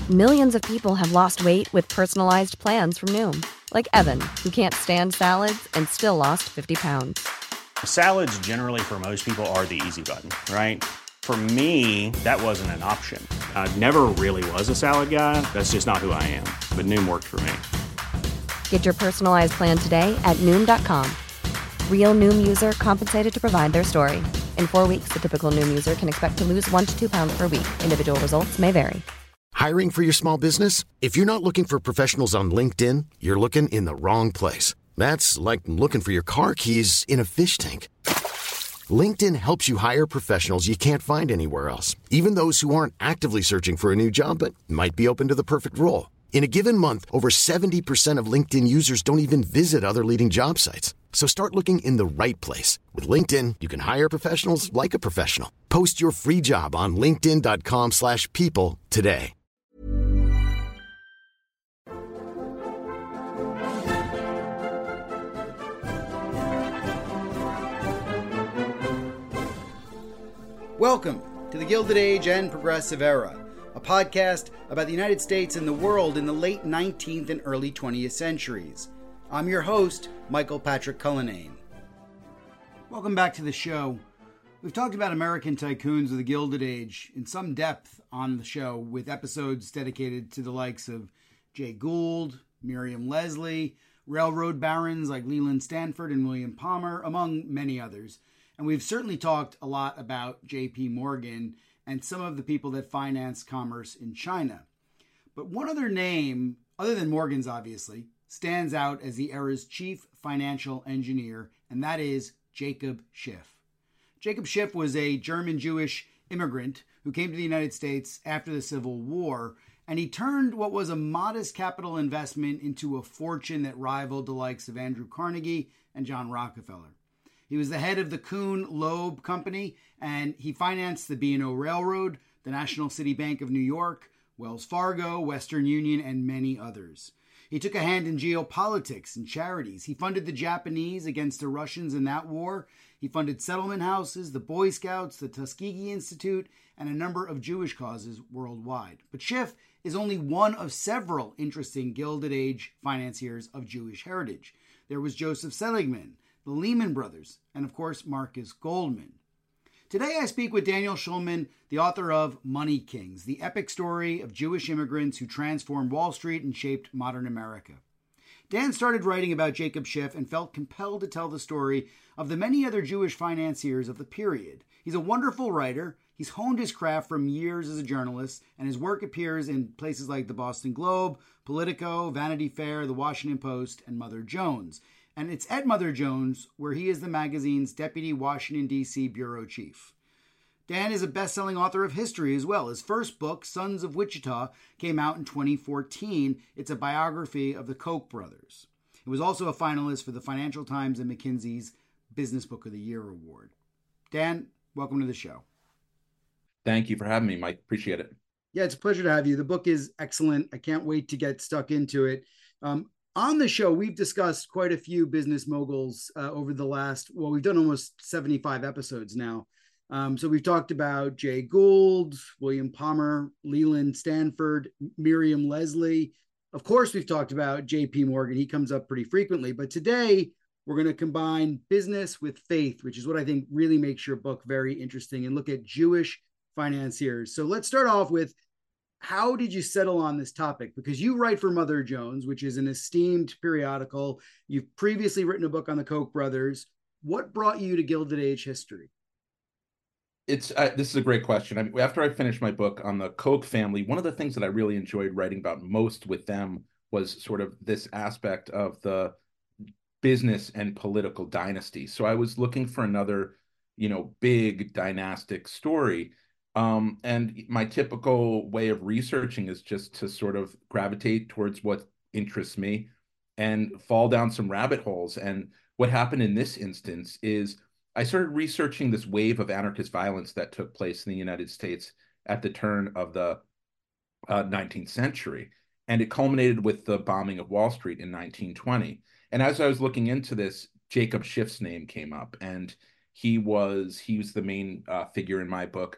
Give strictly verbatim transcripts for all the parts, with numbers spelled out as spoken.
Millions of people have lost weight with personalized plans from Noom, like Evan, who can't stand salads and still lost fifty pounds. Salads generally for most people are the easy button, right? For me, that wasn't an option. I never really was a salad guy. That's just not who I am. But Noom worked for me. Get your personalized plan today at Noom dot com. Real Noom user compensated to provide their story. In four weeks, the typical Noom user can expect to lose one to two pounds per week. Individual results may vary. Hiring for your small business? If you're not looking for professionals on LinkedIn, you're looking in the wrong place. That's like looking for your car keys in a fish tank. LinkedIn helps you hire professionals you can't find anywhere else, even those who aren't actively searching for a new job but might be open to the perfect role. In a given month, over seventy percent of LinkedIn users don't even visit other leading job sites. So start looking in the right place. With LinkedIn, you can hire professionals like a professional. Post your free job on linkedin dot com slash people today. Welcome to the Gilded Age and Progressive Era, a podcast about the United States and the world in the late nineteenth and early twentieth centuries. I'm your host, Michael Patrick Cullinane. Welcome back to the show. We've talked about American tycoons of the Gilded Age in some depth on the show, with episodes dedicated to the likes of Jay Gould, Miriam Leslie, railroad barons like Leland Stanford and William Palmer, among many others. And we've certainly talked a lot about J P Morgan and some of the people that financed commerce in China. But one other name, other than Morgan's obviously, stands out as the era's chief financial engineer, and that is Jacob Schiff. Jacob Schiff was a German-Jewish immigrant who came to the United States after the Civil War, and he turned what was a modest capital investment into a fortune that rivaled the likes of Andrew Carnegie and John Rockefeller. He was the head of the Kuhn Loeb Company, and he financed the B and O Railroad, the National City Bank of New York, Wells Fargo, Western Union, and many others. He took a hand in geopolitics and charities. He funded the Japanese against the Russians in that war. He funded settlement houses, the Boy Scouts, the Tuskegee Institute, and a number of Jewish causes worldwide. But Schiff is only one of several interesting Gilded Age financiers of Jewish heritage. There was Joseph Seligman, the Lehman Brothers, and of course, Marcus Goldman. Today I speak with Daniel Schulman, the author of Money Kings, the epic story of Jewish immigrants who transformed Wall Street and shaped modern America. Dan started writing about Jacob Schiff and felt compelled to tell the story of the many other Jewish financiers of the period. He's a wonderful writer. He's honed his craft from years as a journalist, and his work appears in places like the Boston Globe, Politico, Vanity Fair, the Washington Post, and Mother Jones. And it's at Mother Jones where he is the magazine's deputy Washington, D C bureau chief. Dan is a best-selling author of history as well. His first book, Sons of Wichita, came out in twenty fourteen. It's a biography of the Koch brothers. It was also a finalist for the Financial Times and McKinsey's Business Book of the Year award. Dan, welcome to the show. Thank you for having me, Mike. Appreciate it. Yeah, it's a pleasure to have you. The book is excellent. I can't wait to get stuck into it. Um, On the show, we've discussed quite a few business moguls uh, over the last, well, we've done almost seventy-five episodes now. Um, so we've talked about Jay Gould, William Palmer, Leland Stanford, Miriam Leslie. Of course, we've talked about J P Morgan. He comes up pretty frequently. But today, we're going to combine business with faith, which is what I think really makes your book very interesting, and look at Jewish financiers. So let's start off with, how did you settle on this topic? Because you write for Mother Jones, which is an esteemed periodical. You've previously written a book on the Koch brothers. What brought you to Gilded Age history? It's uh, this is a great question. I mean, after I finished my book on the Koch family, one of the things that I really enjoyed writing about most with them was sort of this aspect of the business and political dynasty. So I was looking for another, you know, big dynastic story. Um, and my typical way of researching is just to sort of gravitate towards what interests me and fall down some rabbit holes. And what happened in this instance is I started researching this wave of anarchist violence that took place in the United States at the turn of the uh, nineteenth century. And it culminated with the bombing of Wall Street in nineteen twenty. And as I was looking into this, Jacob Schiff's name came up, and he was he was the main uh, figure in my book.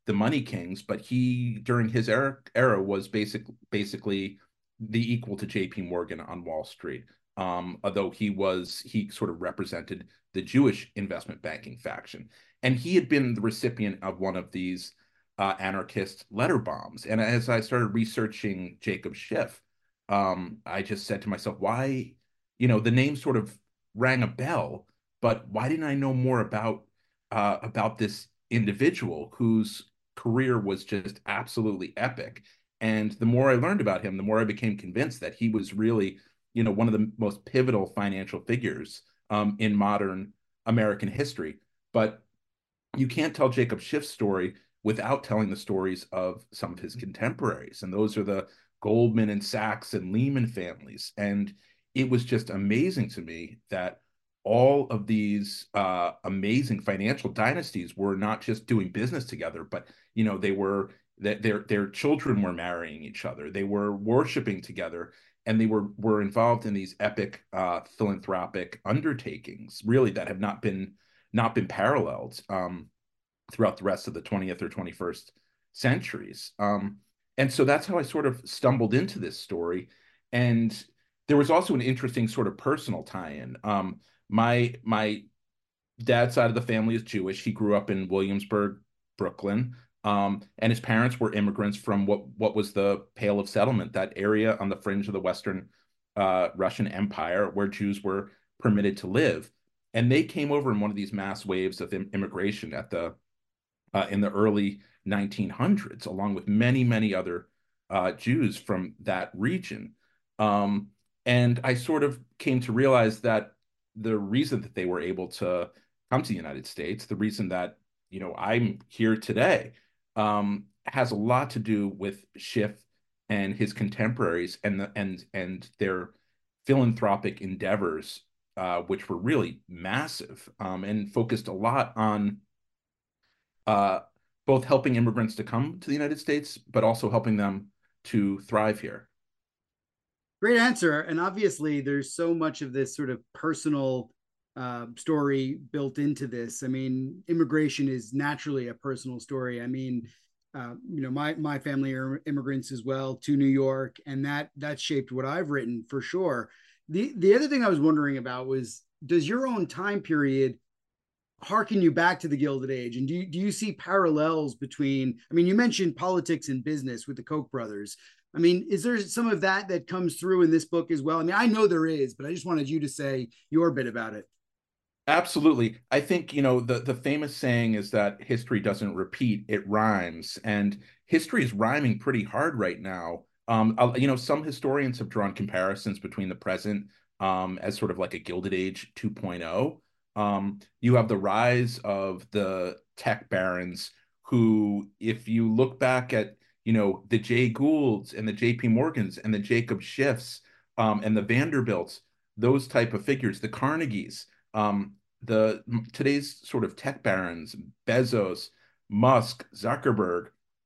the money kings, but he during his era, era was basic, basically the equal to J P Morgan on Wall Street. Um, although he was he sort of represented the Jewish investment banking faction, and he had been the recipient of one of these uh, anarchist letter bombs. And as I started researching Jacob Schiff, um, I just said to myself, why, you know, the name sort of rang a bell, but why didn't I know more about uh, about this individual whose career was just absolutely epic? And the more I learned about him, the more I became convinced that he was really, you know, one of the most pivotal financial figures um, in modern American history. But you can't tell Jacob Schiff's story without telling the stories of some of his contemporaries. And those are the Goldman and Sachs and Lehman families. And it was just amazing to me that all of these uh, amazing financial dynasties were not just doing business together, but, you know, they were that their their children were marrying each other. They were worshiping together, and they were were involved in these epic uh, philanthropic undertakings, really that have not been not been paralleled um, throughout the rest of the twentieth or twenty-first centuries. Um, and so that's how I sort of stumbled into this story. And there was also an interesting sort of personal tie-in. Um, my my dad's side of the family is Jewish. He grew up in Williamsburg, Brooklyn. Um, and his parents were immigrants from what what was the Pale of Settlement, that area on the fringe of the Western uh, Russian Empire where Jews were permitted to live. And they came over in one of these mass waves of im immigration at the uh, in the early nineteen hundreds, along with many, many other uh, Jews from that region. Um, and I sort of came to realize that the reason that they were able to come to the United States, the reason that, you know, I'm here today, um, has a lot to do with Schiff and his contemporaries and the, and and their philanthropic endeavors, uh, which were really massive um, and focused a lot on uh, both helping immigrants to come to the United States, but also helping them to thrive here. Great answer. And obviously, there's so much of this sort of personal uh, story built into this. I mean, immigration is naturally a personal story. I mean, uh, you know, my my family are immigrants as well to New York, and that that shaped what I've written for sure. The the other thing I was wondering about was, does your own time period harken you back to the Gilded Age? And do you, do you see parallels between, I mean, you mentioned politics and business with the Koch brothers. I mean, is there some of that that comes through in this book as well? I mean, I know there is, but I just wanted you to say your bit about it. Absolutely. I think, you know, the, the famous saying is that history doesn't repeat, it rhymes. And history is rhyming pretty hard right now. Um, you know, some historians have drawn comparisons between the present um, as sort of like a Gilded Age two point oh. Um, you have the rise of the tech barons who, if you look back at, you know, the Jay Goulds and the J P Morgans and the Jacob Schiffs um, and the Vanderbilts, those type of figures, the Carnegies, um, the today's sort of tech barons, Bezos, Musk, Zuckerberg,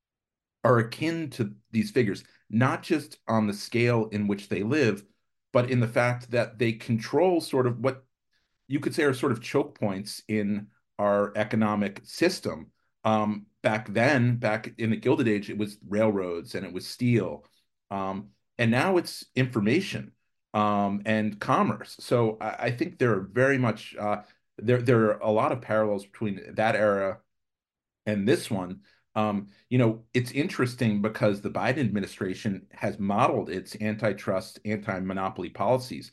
are akin to these figures, not just on the scale in which they live, but in the fact that they control sort of what you could say are sort of choke points in our economic system. Um, back then, back in the Gilded Age, it was railroads and it was steel. Um, and now it's information um, and commerce. So I, I think there are very much, uh, there, there are a lot of parallels between that era and this one. Um, you know, it's interesting because the Biden administration has modeled its antitrust, anti-monopoly policies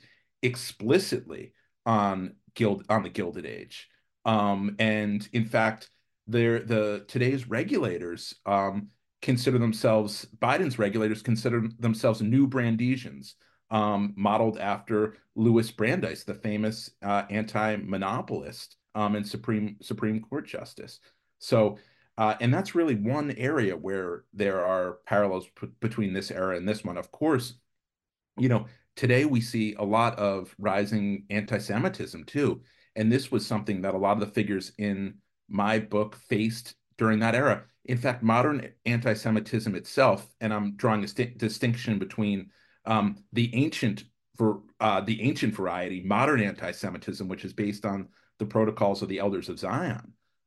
explicitly on Gild on the Gilded Age. Um, and in fact, they're, the today's regulators um, consider themselves, Biden's regulators consider themselves new Brandesians, um, modeled after Louis Brandeis, the famous uh, anti-monopolist um, and Supreme Supreme Court justice. So, uh, and that's really one area where there are parallels between this era and this one. Of course, you know, today we see a lot of rising anti-Semitism too. And this was something that a lot of the figures in my book faced during that era. In fact, modern anti-Semitism itself, and I'm drawing a distinction between um, the ancient for uh, the ancient variety, modern anti-Semitism, which is based on the protocols of the Elders of Zion,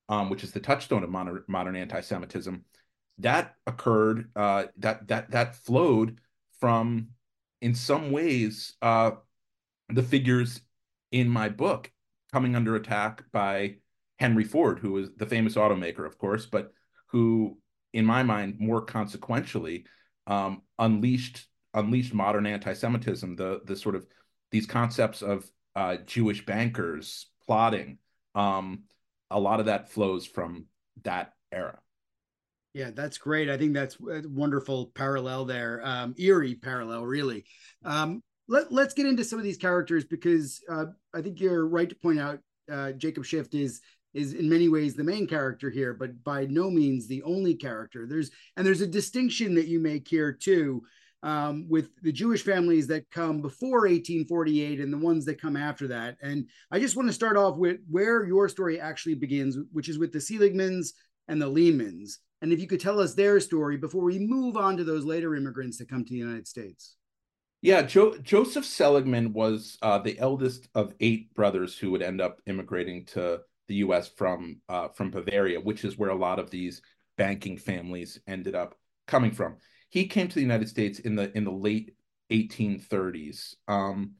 um, which is the touchstone of modern, modern anti-Semitism, that occurred, uh, that that that flowed from, in some ways, uh, the figures in my book coming under attack by Henry Ford, who was the famous automaker, of course, but who, in my mind, more consequentially, um, unleashed unleashed modern anti-Semitism. The the sort of these concepts of uh, Jewish bankers plotting. Um, a lot of that flows from that era. Yeah, that's great. I think that's a wonderful parallel there. Um, eerie parallel, really. Um, let, let's get into some of these characters because uh, I think you're right to point out uh, Jacob Schiff is is in many ways the main character here, but by no means the only character. There's and there's a distinction that you make here too, um, with the Jewish families that come before eighteen forty-eight and the ones that come after that. And I just want to start off with where your story actually begins, which is with the Seligmans and the Lehmans. And if you could tell us their story before we move on to those later immigrants that come to the United States. Yeah, jo Joseph Seligman was uh, the eldest of eight brothers who would end up immigrating to the U S from uh, from Bavaria, which is where a lot of these banking families ended up coming from. He came to the United States in the in the late eighteen thirties, um,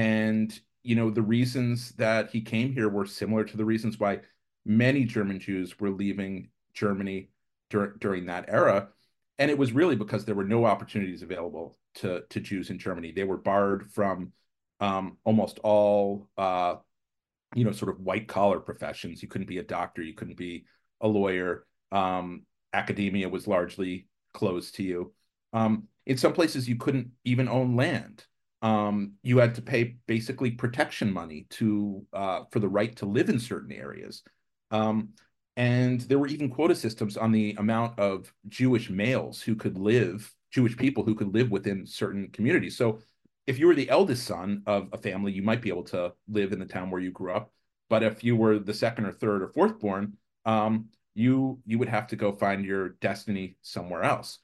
and you know the reasons that he came here were similar to the reasons why many German Jews were leaving Germany dur during that era. And it was really because there were no opportunities available to, to Jews in Germany. They were barred from um, almost all, uh, you know, sort of white collar professions. You couldn't be a doctor. You couldn't be a lawyer. Um, academia was largely closed to you. Um, in some places, you couldn't even own land. Um, you had to pay basically protection money to uh, for the right to live in certain areas. Um, and there were even quota systems on the amount of Jewish males who could live, Jewish people who could live within certain communities. So if you were the eldest son of a family, you might be able to live in the town where you grew up. But if you were the second or third or fourth born, um, you you would have to go find your destiny somewhere else.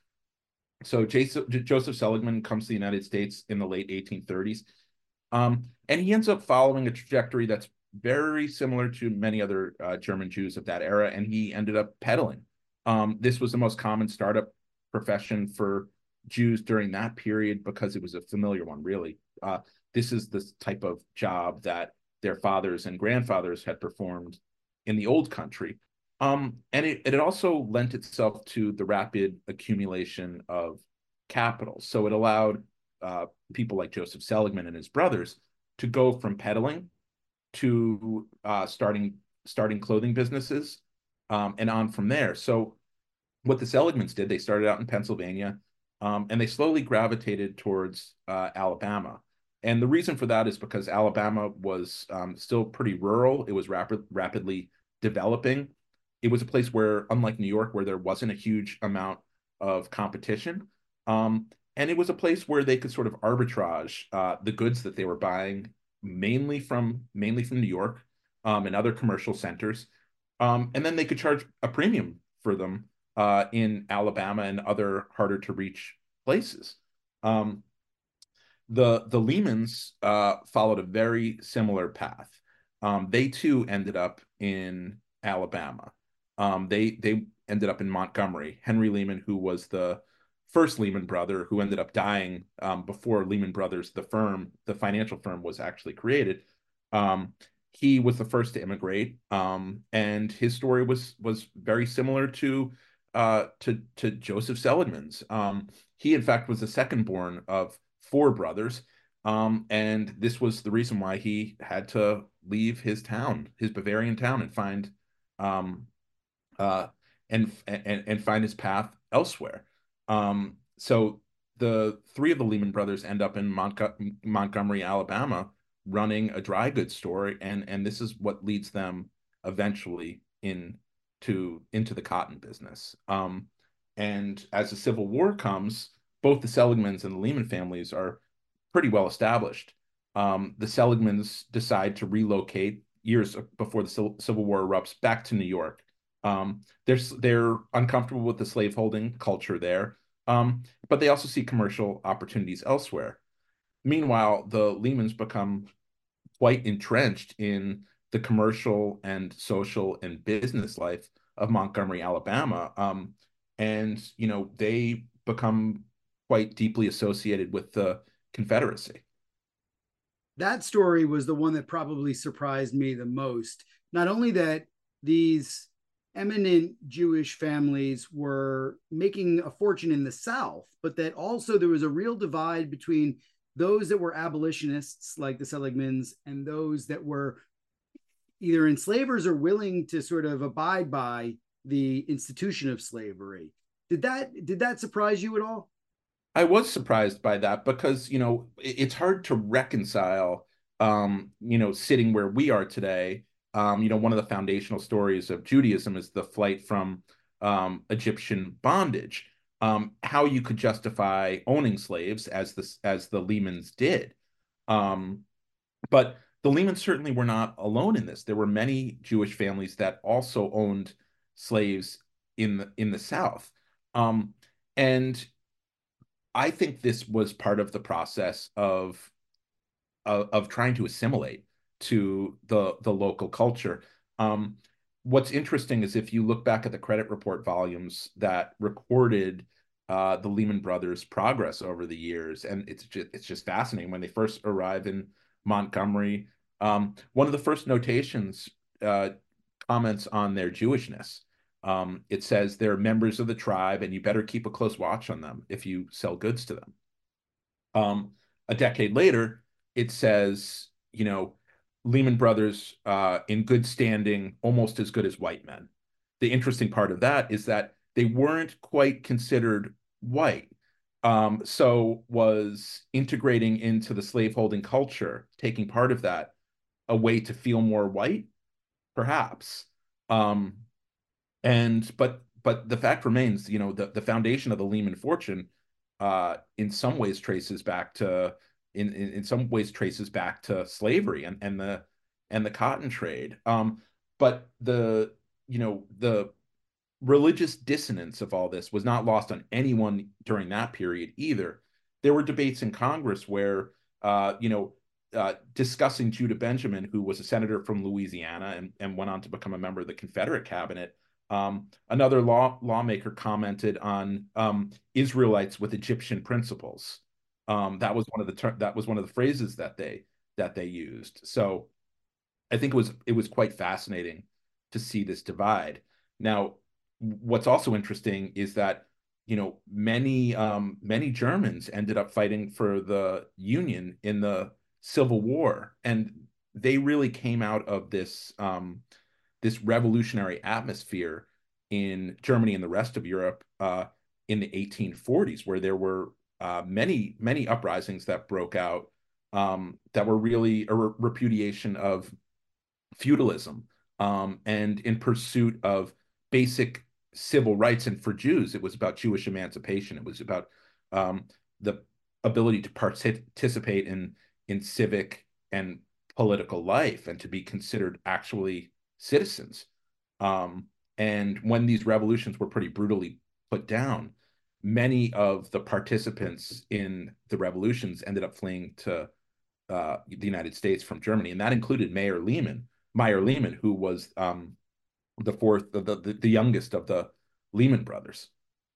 So Joseph, Joseph Seligman comes to the United States in the late eighteen thirties. Um, and he ends up following a trajectory that's very similar to many other uh, German Jews of that era, and he ended up peddling. Um, this was the most common startup profession for Jews during that period because it was a familiar one, really. Uh, this is the type of job that their fathers and grandfathers had performed in the old country. Um, and it, it also lent itself to the rapid accumulation of capital. So it allowed uh, people like Joseph Seligman and his brothers to go from peddling to uh, starting starting clothing businesses um, and on from there. So what the Seligmans did, they started out in Pennsylvania um, and they slowly gravitated towards uh, Alabama. And the reason for that is because Alabama was um, still pretty rural. It was rapid, rapidly developing. It was a place where, unlike New York, where there wasn't a huge amount of competition, um, and it was a place where they could sort of arbitrage uh, the goods that they were buying mainly from mainly from New York um, and other commercial centers, um, and then they could charge a premium for them uh, in Alabama and other harder to reach places. Um, the the Lehmans uh, followed a very similar path. Um, they too ended up in Alabama. Um, they they ended up in Montgomery. Henry Lehman, who was the first Lehman brother, who ended up dying um, before Lehman Brothers, the firm, the financial firm, was actually created. Um, he was the first to immigrate, um, and his story was was very similar to uh, to to Joseph Seligman's. Um, he, in fact, was the second born of four brothers, um, and this was the reason why he had to leave his town, his Bavarian town, and find um, uh, and and and find his path elsewhere. Um, so the three of the Lehman brothers end up in Montg Montgomery, Alabama, running a dry goods store, and and this is what leads them eventually into into the cotton business. Um, and as the Civil War comes, both the Seligmans and the Lehman families are pretty well established. Um, the Seligmans decide to relocate years before the Civil War erupts back to New York. Um, they're they're uncomfortable with the slaveholding culture there, um, but they also see commercial opportunities elsewhere. Meanwhile, the Lehmans become quite entrenched in the commercial and social and business life of Montgomery, Alabama. Um, and, you know, they become quite deeply associated with the Confederacy. That story was the one that probably surprised me the most. Not only that these eminent Jewish families were making a fortune in the South, but that also there was a real divide between those that were abolitionists, like the Seligmans, and those that were either enslavers or willing to sort of abide by the institution of slavery. Did that did that surprise you at all? I was surprised by that because, you know, it's hard to reconcile, um, you know, sitting where we are today. Um, you know, one of the foundational stories of Judaism is the flight from um, Egyptian bondage. Um, how you could justify owning slaves as the as the Lehmans did. Um, but the Lehmans certainly were not alone in this. There were many Jewish families that also owned slaves in the in the South. Um, and I think this was part of the process of of, of trying to assimilate to the the local culture. Um, what's interesting is if you look back at the credit report volumes that recorded uh, the Lehman Brothers' progress over the years, and it's just it's just fascinating when they first arrive in Montgomery. Um, one of the first notations uh, comments on their Jewishness. Um, it says they're members of the tribe, and you better keep a close watch on them if you sell goods to them. Um, a decade later, it says, you know, Lehman Brothers uh, in good standing, almost as good as white men. The interesting part of that is that they weren't quite considered white. Um, so was integrating into the slaveholding culture, taking part of that, a way to feel more white, perhaps. Um, and but but the fact remains, you know, the, the foundation of the Lehman fortune uh, in some ways traces back to in, in in some ways traces back to slavery and and the and the cotton trade. Um, but the you know the religious dissonance of all this was not lost on anyone during that period either. There were debates in Congress where uh, you know uh, discussing Judah Benjamin, who was a senator from Louisiana and, and went on to become a member of the Confederate cabinet. Um, another law lawmaker commented on um, Israelites with Egyptian principles. Um, that was one of the ter- that was one of the phrases that they that they used. So I think it was it was quite fascinating to see this divide. Now, what's also interesting is that you know many um, many Germans ended up fighting for the Union in the Civil War, and they really came out of this um, this revolutionary atmosphere in Germany and the rest of Europe uh, in the eighteen forties, where there were uh, many many uprisings that broke out um, that were really a re- repudiation of feudalism um, and in pursuit of basic civil rights. And for Jews, it was about Jewish emancipation. It was about um, the ability to participate in in civic and political life and to be considered actually citizens. Um, and when these revolutions were pretty brutally put down, many of the participants in the revolutions ended up fleeing to uh, the United States from Germany, and that included Mayer Lehman, Meyer Lehman, who was um, the fourth, the, the the youngest of the Lehman brothers.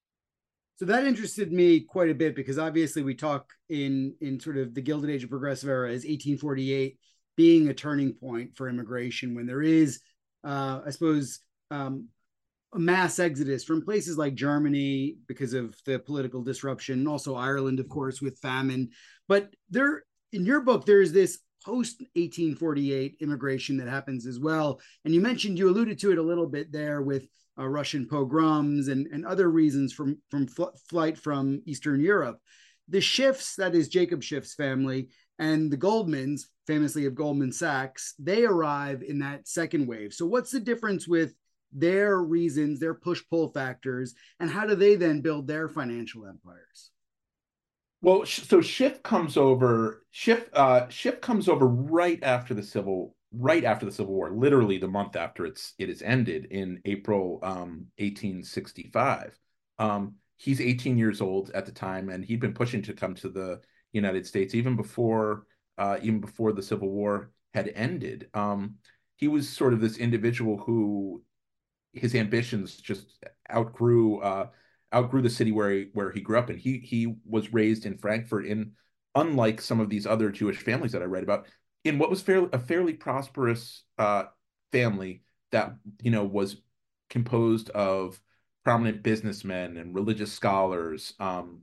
So that interested me quite a bit because obviously we talk in in sort of the Gilded Age of Progressive Era as eighteen forty-eight being a turning point for immigration when there is, uh, I suppose, um, a mass exodus from places like Germany because of the political disruption, and also Ireland, of course, with famine. But there, in your book, there is this post eighteen forty-eight immigration that happens as well. And you mentioned, you alluded to it a little bit there with uh, Russian pogroms and, and other reasons from, from fl- flight from Eastern Europe. The Schiffs, that is Jacob Schiff's family, and the Goldmans, famously of Goldman Sachs, they arrive in that second wave. So what's the difference with their reasons, their push-pull factors, and how do they then build their financial empires? Well, so Schiff comes over. Schiff uh, Schiff comes over right after the civil, right after the Civil War, literally the month after it's it is ended in April um, eighteen sixty-five. Um, he's eighteen years old at the time, and he'd been pushing to come to the United States even before uh, even before the Civil War had ended. Um, he was sort of this individual who his ambitions just outgrew uh, outgrew the city where he where he grew up, and he he was raised in Frankfurt, in, unlike some of these other Jewish families that I read about, in what was fairly a fairly prosperous uh, family that, you know, was composed of prominent businessmen and religious scholars, um,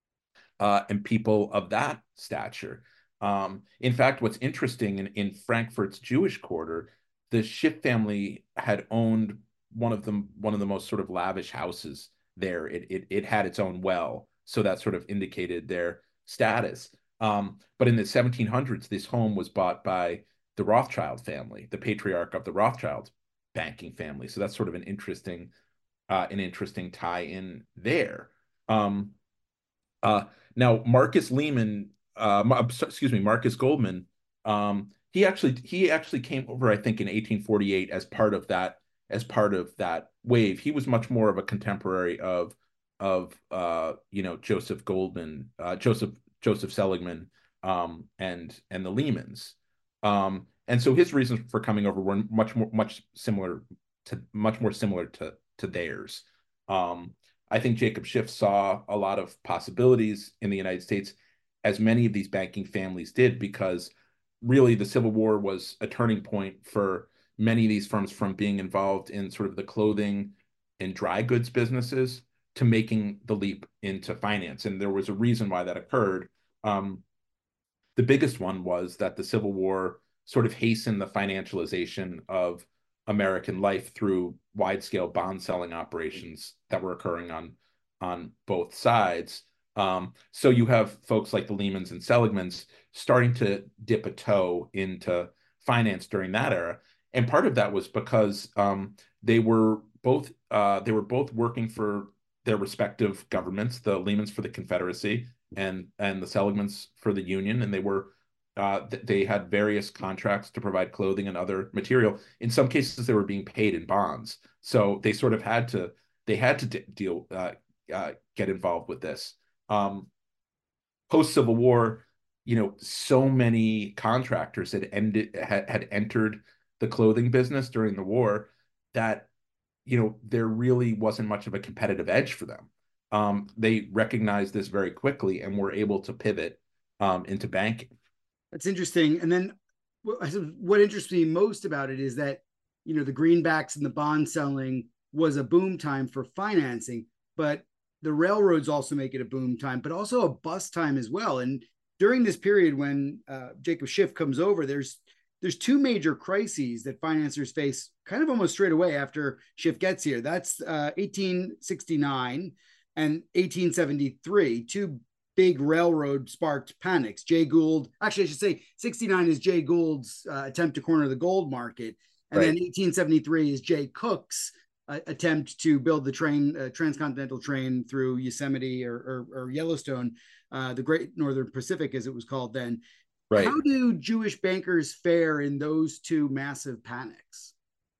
uh, and people of that stature. Um, in fact, what's interesting in, in Frankfurt's Jewish quarter, the Schiff family had owned one of them, one of the most sort of lavish houses there. It it, it had its own well, so that sort of indicated their status. Um, but in the seventeen hundreds, this home was bought by the Rothschild family, the patriarch of the Rothschild banking family. So that's sort of an interesting, uh, an interesting tie in there. Um, uh, Now, Marcus Lehman, uh, excuse me, Marcus Goldman, um, he actually he actually came over, I think, in eighteen forty-eight as part of that as part of that wave. He was much more of a contemporary of of uh, you know, Joseph Goldman, uh, Joseph Joseph Seligman, um, and and the Lehmans, um, and so his reasons for coming over were much more much similar to much more similar to to theirs. Um, I think Jacob Schiff saw a lot of possibilities in the United States, as many of these banking families did, because really the Civil War was a turning point for many of these firms, from being involved in sort of the clothing and dry goods businesses to making the leap into finance. And there was a reason why that occurred. Um, the biggest one was that the Civil War sort of hastened the financialization of American life through wide-scale bond selling operations that were occurring on on both sides. Um, so you have folks like the Lehmans and Seligmans starting to dip a toe into finance during that era, and part of that was because um, they were both uh, they were both working for their respective governments. The Lehmans for the Confederacy, and and the Seligmans for the Union, and they were uh, they had various contracts to provide clothing and other material. In some cases, they were being paid in bonds, so they sort of had to they had to d- deal uh, uh, get involved with this. Um, Post Civil War, you know, so many contractors had ended had, had entered the clothing business during the war that, you know, there really wasn't much of a competitive edge for them. Um, they recognized this very quickly and were able to pivot um, into banking. That's interesting. And then what interests me most about it is that, you know, the greenbacks and the bond selling was a boom time for financing, but the railroads also make it a boom time, but also a bust time as well. And during this period when uh, Jacob Schiff comes over, there's there's two major crises that financiers face kind of almost straight away after Schiff gets here. That's uh, eighteen sixty-nine and eighteen seventy-three, two big railroad sparked panics. Jay Gould, actually, I should say sixty-nine is Jay Gould's uh, attempt to corner the gold market. And right. Then eighteen seventy-three is Jay Cook's uh, attempt to build the train, uh, transcontinental train through Yosemite or, or, or Yellowstone, uh, the Great Northern Pacific, as it was called then. Right. How do Jewish bankers fare in those two massive panics?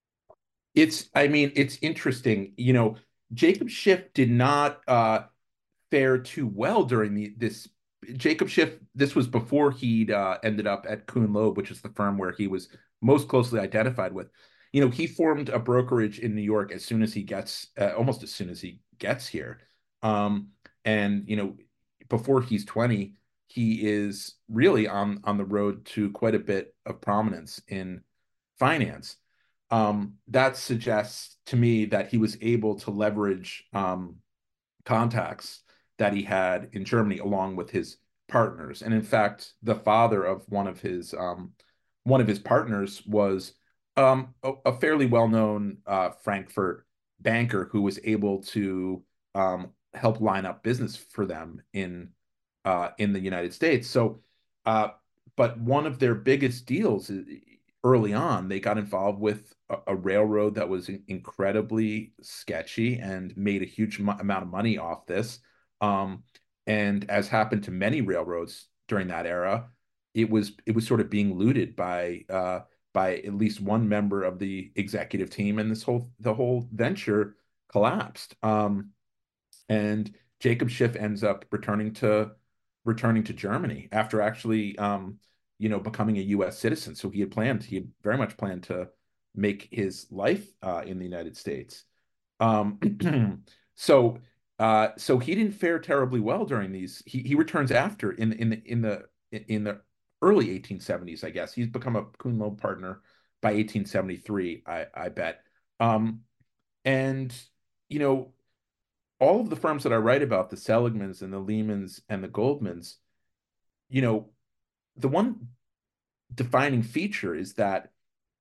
It's, I mean, it's interesting. You know, Jacob Schiff did not uh, fare too well during the, this. Jacob Schiff, this was before he'd uh, ended up at Kuhn Loeb, which is the firm where he was most closely identified with. You know, he formed a brokerage in New York as soon as he gets, uh, almost as soon as he gets here. Um, and, you know, before he's twenty, he is really on, on the road to quite a bit of prominence in finance. Um, that suggests to me that he was able to leverage um, contacts that he had in Germany along with his partners. And in fact, the father of one of his um, one of his partners was um, a, a fairly well-known uh, Frankfurt banker who was able to um, help line up business for them in uh, in the United States. So, uh, but one of their biggest deals early on, they got involved with a, a railroad that was incredibly sketchy and made a huge mo- amount of money off this. Um, and as happened to many railroads during that era, it was it was sort of being looted by uh, by at least one member of the executive team, and this whole the whole venture collapsed. Um, and Jacob Schiff ends up returning to returning to Germany after actually um, you know, becoming a U S citizen. So he had planned, he had very much planned to make his life uh, in the United States. Um, so uh, so he didn't fare terribly well during these. He he returns after in in the in the in the early eighteen seventies, I guess. He's become a Kuhn Loeb partner by eighteen seventy-three, I I bet. Um, and you know, all of the firms that I write about, the Seligmans and the Lehmans and the Goldmans, you know, the one defining feature is that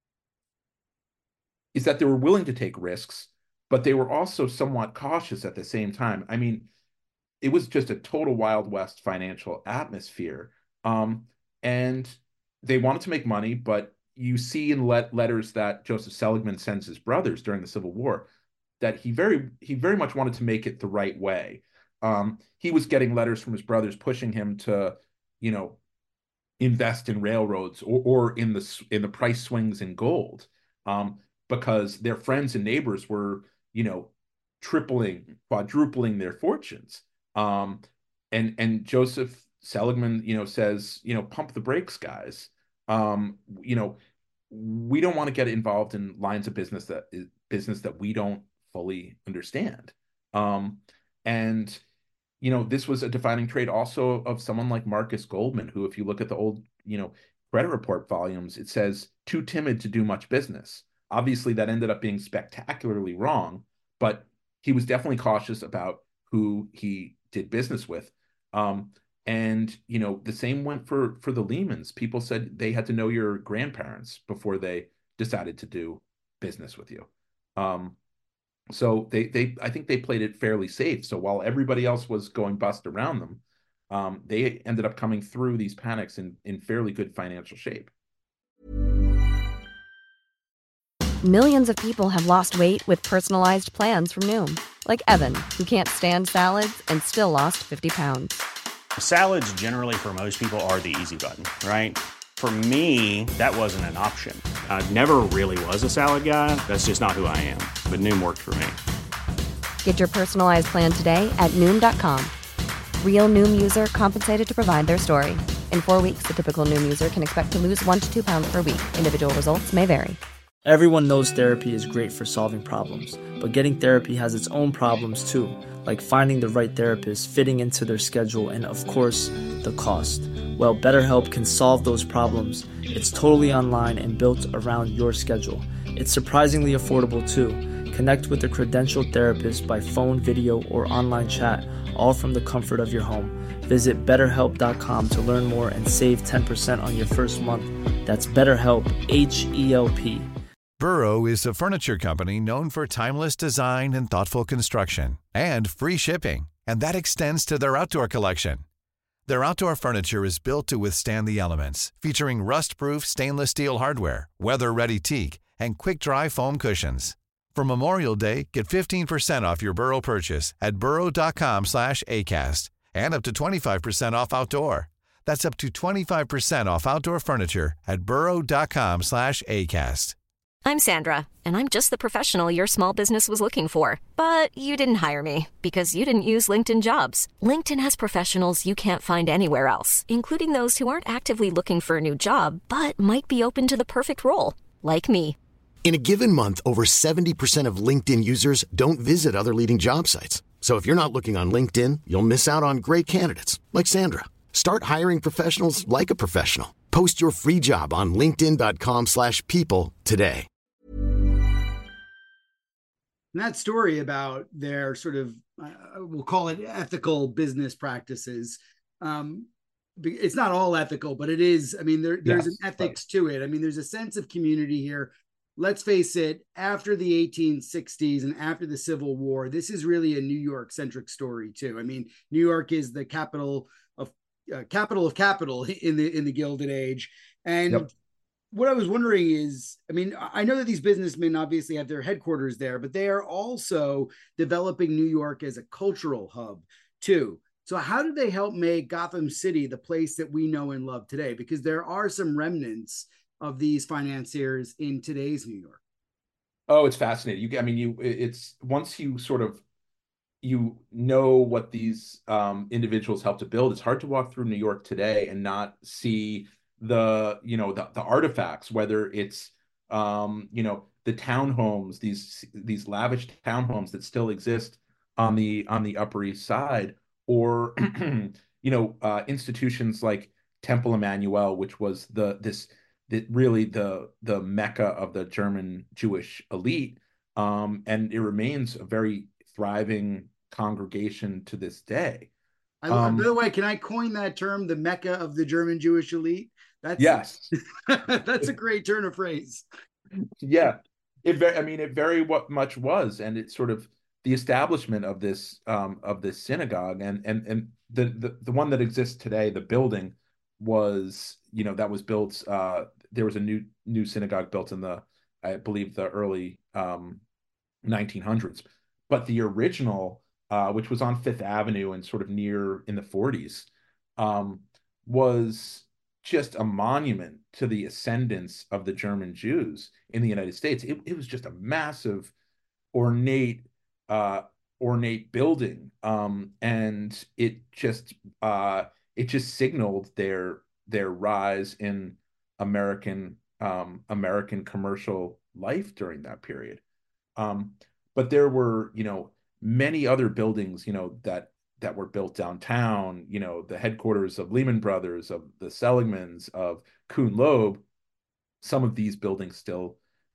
is that they were willing to take risks, but they were also somewhat cautious at the same time. I mean, it was just a total Wild West financial atmosphere. Um, and they wanted to make money, but you see in let letters that Joseph Seligman sends his brothers during the Civil War that he very he very much wanted to make it the right way. Um, he was getting letters from his brothers pushing him to, you know, invest in railroads or, or in the in the price swings in gold, um, because their friends and neighbors were, you know, tripling, quadrupling their fortunes. Um, and and Joseph Seligman, you know, says, you know, pump the brakes, guys. Um, you know, we don't want to get involved in lines of business that is business that we don't fully understand. Um, and you know, this was a defining trait also of someone like Marcus Goldman, who, if you look at the old, you know, credit report volumes, it says too timid to do much business. Obviously, that ended up being spectacularly wrong, but he was definitely cautious about who he did business with. Um, and, you know, the same went for for the Lehmans. People said they had to know your grandparents before they decided to do business with you. Um, So they they I think they played it fairly safe. So while everybody else was going bust around them, um, they ended up coming through these panics in in fairly good financial shape. Millions of people have lost weight with personalized plans from Noom, like Evan, who can't stand salads and still lost fifty pounds. Salads generally for most people are the easy button, right? For me, that wasn't an option. I never really was a salad guy. That's just not who I am. But Noom worked for me. Get your personalized plan today at Noom dot com. Real Noom user compensated to provide their story. In four weeks, the typical Noom user can expect to lose one to two pounds per week. Individual results may vary. Everyone knows therapy is great for solving problems, but getting therapy has its own problems too, like finding the right therapist, fitting into their schedule, and of course, the cost. Well, BetterHelp can solve those problems. It's totally online and built around your schedule. It's surprisingly affordable too. Connect with a credentialed therapist by phone, video, or online chat, all from the comfort of your home. Visit better help dot com to learn more and save ten percent on your first month. That's BetterHelp, H E L P. Burrow is a furniture company known for timeless design and thoughtful construction, and free shipping, and that extends to their outdoor collection. Their outdoor furniture is built to withstand the elements, featuring rust-proof stainless steel hardware, weather-ready teak, and quick-dry foam cushions. For Memorial Day, get fifteen percent off your Burrow purchase at burrow dot com slash acast, and up to twenty-five percent off outdoor. That's up to twenty-five percent off outdoor furniture at burrow dot com slash acast. I'm Sandra, and I'm just the professional your small business was looking for. But you didn't hire me because you didn't use LinkedIn Jobs. LinkedIn has professionals you can't find anywhere else, including those who aren't actively looking for a new job, but might be open to the perfect role, like me. In a given month, over seventy percent of LinkedIn users don't visit other leading job sites. So if you're not looking on LinkedIn, you'll miss out on great candidates like Sandra. Start hiring professionals like a professional. Post your free job on linkedin dot com slash people today. And that story about their sort of, uh, we'll call it ethical business practices. Um, it's not all ethical, but it is. I mean, there, there's yes, an ethics right. to it. I mean, there's a sense of community here. Let's face it, after the eighteen sixties and after the Civil War, this is really a New York centric story too. I mean, New York is the capital of uh, capital of capital in the, in the Gilded Age. And yep. What I was wondering is, I mean, I know that these businessmen obviously have their headquarters there, but they are also developing New York as a cultural hub too. So how do they help make Gotham City the place that we know and love today? Because there are some remnants of these financiers in today's New York. Oh, it's fascinating. You, I mean, you, it's once you sort of, you know what these um, individuals helped to build, it's hard to walk through New York today and not see the, you know, the, the artifacts, whether it's um, you know, the townhomes, these these lavish townhomes that still exist on the on the Upper East Side, or you know, uh, institutions like Temple Emmanuel, which was the this that really the the mecca of the German Jewish elite, um, and it remains a very thriving congregation to this day. I, by Um, the way, can I coin that term, the Mecca of the German Jewish elite? That's yes, that's a great turn of phrase. yeah, it very, I mean, it very what much was, and it's sort of the establishment of this um, of this synagogue, and and and the, the the one that exists today, the building was, you know, that was built. Uh, there was a new new synagogue built in the, I believe, the early um, nineteen hundreds, but the original, uh, which was on Fifth Avenue and sort of near in the forties, um, was just a monument to the ascendance of the German Jews in the United States. It, it was just a massive, ornate, uh, ornate building, um, and it just uh, it just signaled their their rise in American um, American commercial life during that period. Um, but there were, you know, many other buildings, you know, that that were built downtown, you know, the headquarters of Lehman Brothers, of the Seligmans, of Kuhn Loeb. Some of these buildings still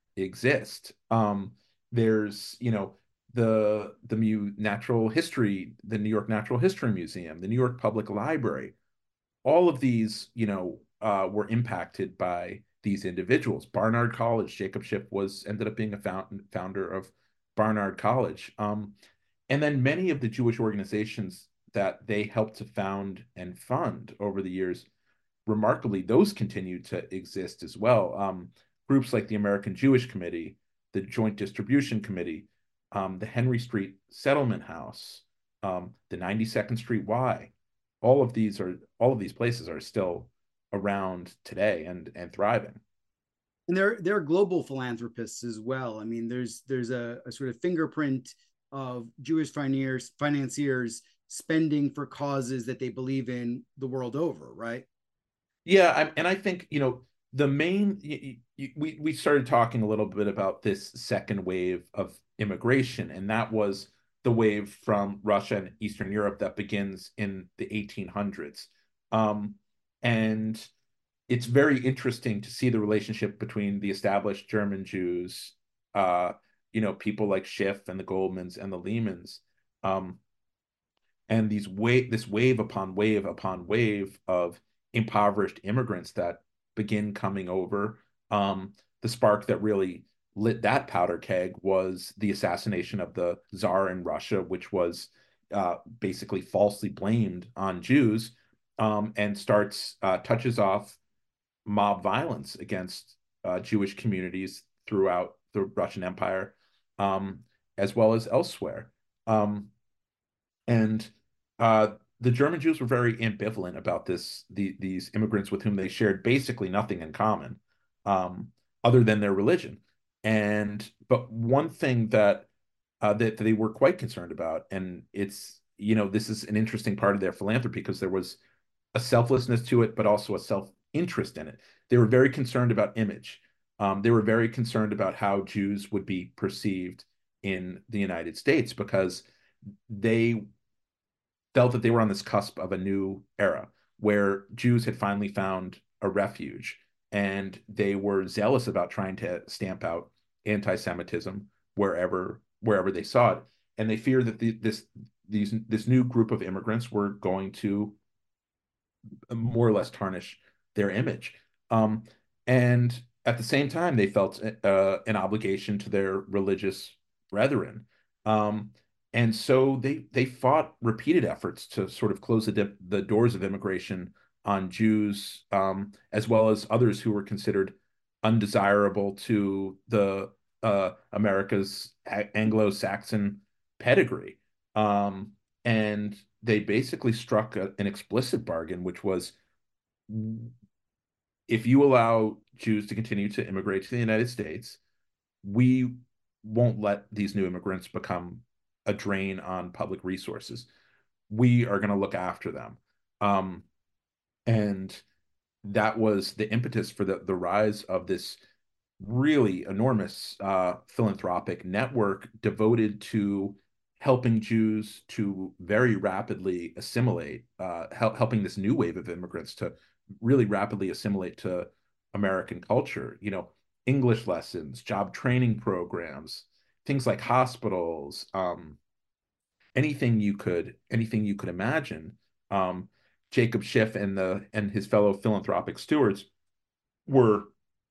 exist. Um, there's, you know, the the Mu Natural History, the New York Natural History Museum, the New York Public Library. All of these, you know, uh, were impacted by these individuals. Barnard College, Jacob Schiff was ended up being a found, founder of Barnard College. Um, and then many of the Jewish organizations that they helped to found and fund over the years, remarkably, those continue to exist as well. Um, groups like the American Jewish Committee, the Joint Distribution Committee, um, the Henry Street Settlement House, um, the ninety-second Street Y, all of these are all of these places are still around today and and thriving. And they're they're global philanthropists as well. I mean, there's there's a, a sort of fingerprint of Jewish financiers financiers spending for causes that they believe in the world over, right? Yeah, I, and I think, you know, the main y- y- we we started talking a little bit about this second wave of immigration, and that was the wave from Russia and Eastern Europe that begins in the eighteen hundreds. Um, and it's very interesting to see the relationship between the established German Jews, uh, you know, people like Schiff and the Goldmans and the Lehmans, um, and these wave, this wave upon wave upon wave of impoverished immigrants that begin coming over. Um, the spark that really lit that powder keg was the assassination of the Tsar in Russia, which was uh, basically falsely blamed on Jews, um, and starts uh, touches off mob violence against uh, Jewish communities throughout the Russian Empire, um, as well as elsewhere. Um, and uh, the German Jews were very ambivalent about this, the, these immigrants with whom they shared basically nothing in common, um, other than their religion. And but one thing that uh, that they were quite concerned about, and it's, you know, this is an interesting part of their philanthropy because there was a selflessness to it, but also a self-interest in it. They were very concerned about image. Um, they were very concerned about how Jews would be perceived in the United States because they felt that they were on this cusp of a new era where Jews had finally found a refuge, and they were zealous about trying to stamp out anti-Semitism wherever wherever they saw it. And they feared that the, this these this new group of immigrants were going to more or less tarnish their image. Um, and at the same time, they felt uh, an obligation to their religious brethren. Um, and so they they fought repeated efforts to sort of close the, the doors of immigration on Jews, um, as well as others who were considered undesirable to the uh, America's Anglo-Saxon pedigree. Um, and they basically struck a, an explicit bargain, which was, if you allow Jews to continue to immigrate to the United States, we won't let these new immigrants become a drain on public resources. We are going to look after them. Um, and that was the impetus for the, the rise of this really enormous uh, philanthropic network devoted to helping Jews to very rapidly assimilate, uh, help, helping this new wave of immigrants to really rapidly assimilate to American culture. You know, English lessons, job training programs, things like hospitals, um, anything you could anything you could imagine. Um, Jacob Schiff and the and his fellow philanthropic stewards were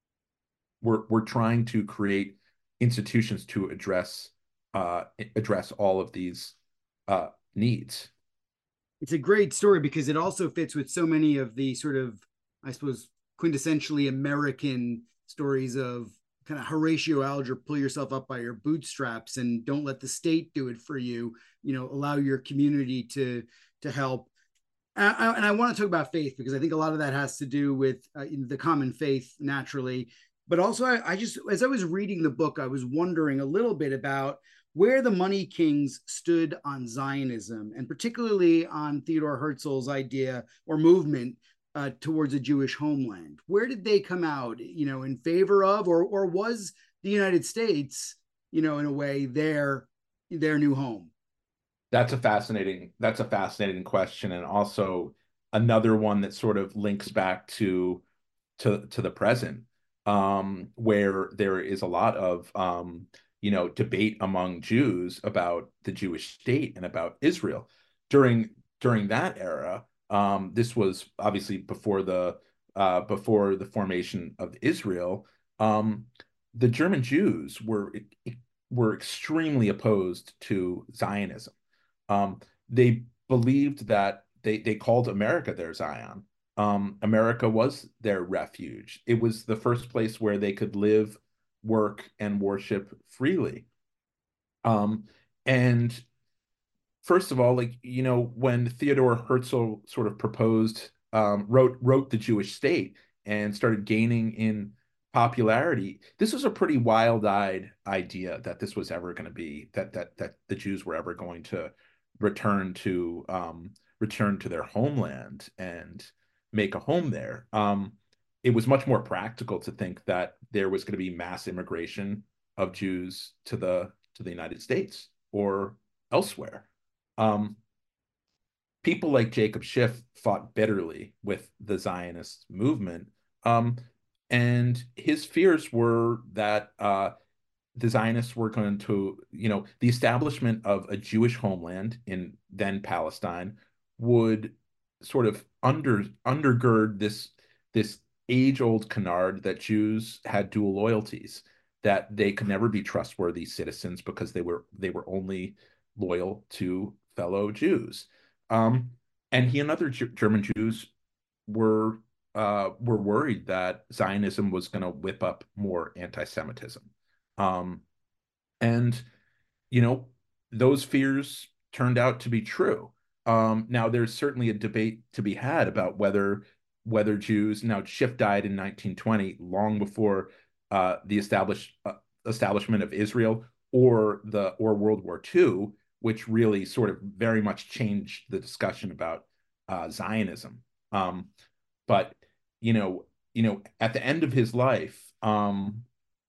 were were trying to create institutions to address uh, address all of these uh, needs. It's a great story because it also fits with so many of the sort of, I suppose, quintessentially American stories of kind of Horatio Alger, pull yourself up by your bootstraps and don't let the state do it for you. You know, allow your community to to help. And I, and I want to talk about faith because I think a lot of that has to do with uh, the common faith naturally. But also, I, I just, as I was reading the book, I was wondering a little bit about where the Money Kings stood on Zionism, and particularly on Theodore Herzl's idea or movement uh, towards a Jewish homeland. Where did they come out, you know, in favor of, or or was the United States, you know, in a way, their their new home? That's a fascinating, that's a fascinating question, and also another one that sort of links back to to to the present, um, where there is a lot of um, you know, debate among Jews about the Jewish state and about Israel during during that era. Um, this was obviously before the uh, before the formation of Israel. Um, the German Jews were were extremely opposed to Zionism. Um, they believed that they they called America their Zion. Um, America was their refuge. It was the first place where they could live, work, and worship freely. Um, and first of all, like, you know, when Theodore Herzl sort of proposed, um, wrote wrote the Jewish state and started gaining in popularity, this was a pretty wild-eyed idea that this was ever going to be that that that the Jews were ever going to return to um, return to their homeland and make a home there. Um, it was much more practical to think that there was going to be mass immigration of Jews to the to the United States or elsewhere. Um, people like Jacob Schiff fought bitterly with the Zionist movement, um, and his fears were that uh, the Zionists were going to, you know, the establishment of a Jewish homeland in then Palestine would sort of under undergird this this age-old canard that Jews had dual loyalties, that they could never be trustworthy citizens because they were they were only loyal to fellow Jews. Um, and he and other G- German Jews were uh, were worried that Zionism was going to whip up more anti-Semitism. Um, and, you know, those fears turned out to be true. Um, now, there's certainly a debate to be had about whether whether Jews, now Schiff died in nineteen twenty, long before uh, the established uh, establishment of Israel or the or World War Two, which really sort of very much changed the discussion about uh, Zionism. Um, but you know, you know, at the end of his life, um,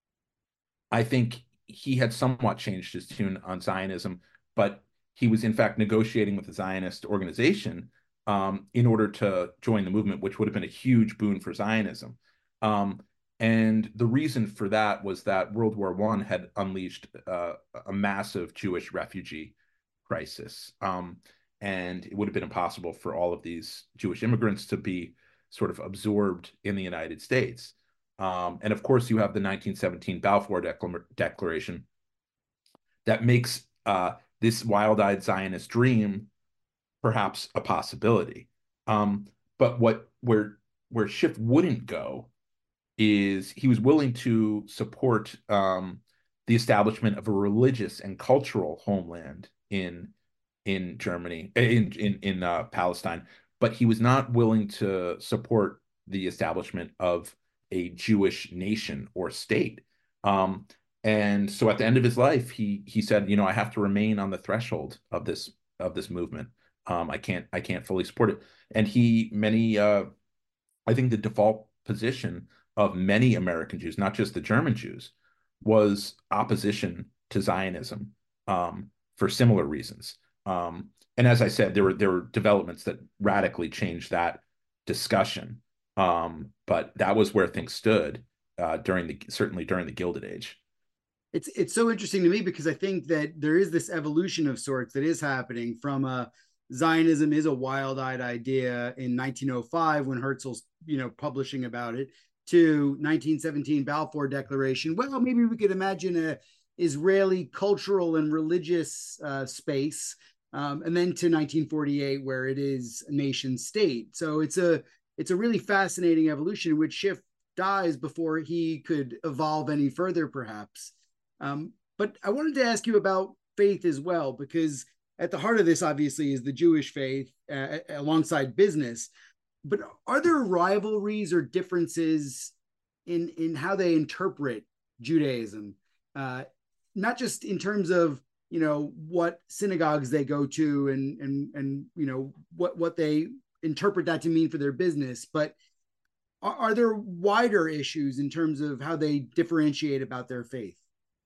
I think he had somewhat changed his tune on Zionism, but he was in fact negotiating with the Zionist organization um, in order to join the movement, which would have been a huge boon for Zionism. Um, and the reason for that was that World War One had unleashed uh, a massive Jewish refugee crisis. Um, and it would have been impossible for all of these Jewish immigrants to be sort of absorbed in the United States. Um, and of course, you have the nineteen seventeen Balfour Declar- Declaration that makes uh, this wild-eyed Zionist dream perhaps a possibility. Um, but what where where Schiff wouldn't go is he was willing to support um, the establishment of a religious and cultural homeland in in Germany, in in in uh, Palestine, but he was not willing to support the establishment of a Jewish nation or state. Um, and so at the end of his life, he he said, you know, I have to remain on the threshold of this of this movement. Um, I can't I can't fully support it. And he many uh, I think the default position of many American Jews, not just the German Jews, was opposition to Zionism um, for similar reasons. Um, and as I said, there were there were developments that radically changed that discussion. Um, but that was where things stood uh, during the certainly during the Gilded Age. It's it's so interesting to me because I think that there is this evolution of sorts that is happening from a Zionism is a wild-eyed idea in nineteen oh five when Herzl's, you know, publishing about it, to nineteen seventeen Balfour Declaration. Well, maybe we could imagine a Israeli cultural and religious uh, space, um, and then to nineteen forty-eight where it is a nation state. So it's a it's a really fascinating evolution in which Schiff dies before he could evolve any further, perhaps. Um, but I wanted to ask you about faith as well, because at the heart of this, obviously, is the Jewish faith uh, alongside business. But are there rivalries or differences in, in how they interpret Judaism? Uh, not just in terms of, you know, what synagogues they go to and, and, and you know, what, what they interpret that to mean for their business, but are, are there wider issues in terms of how they differentiate about their faith?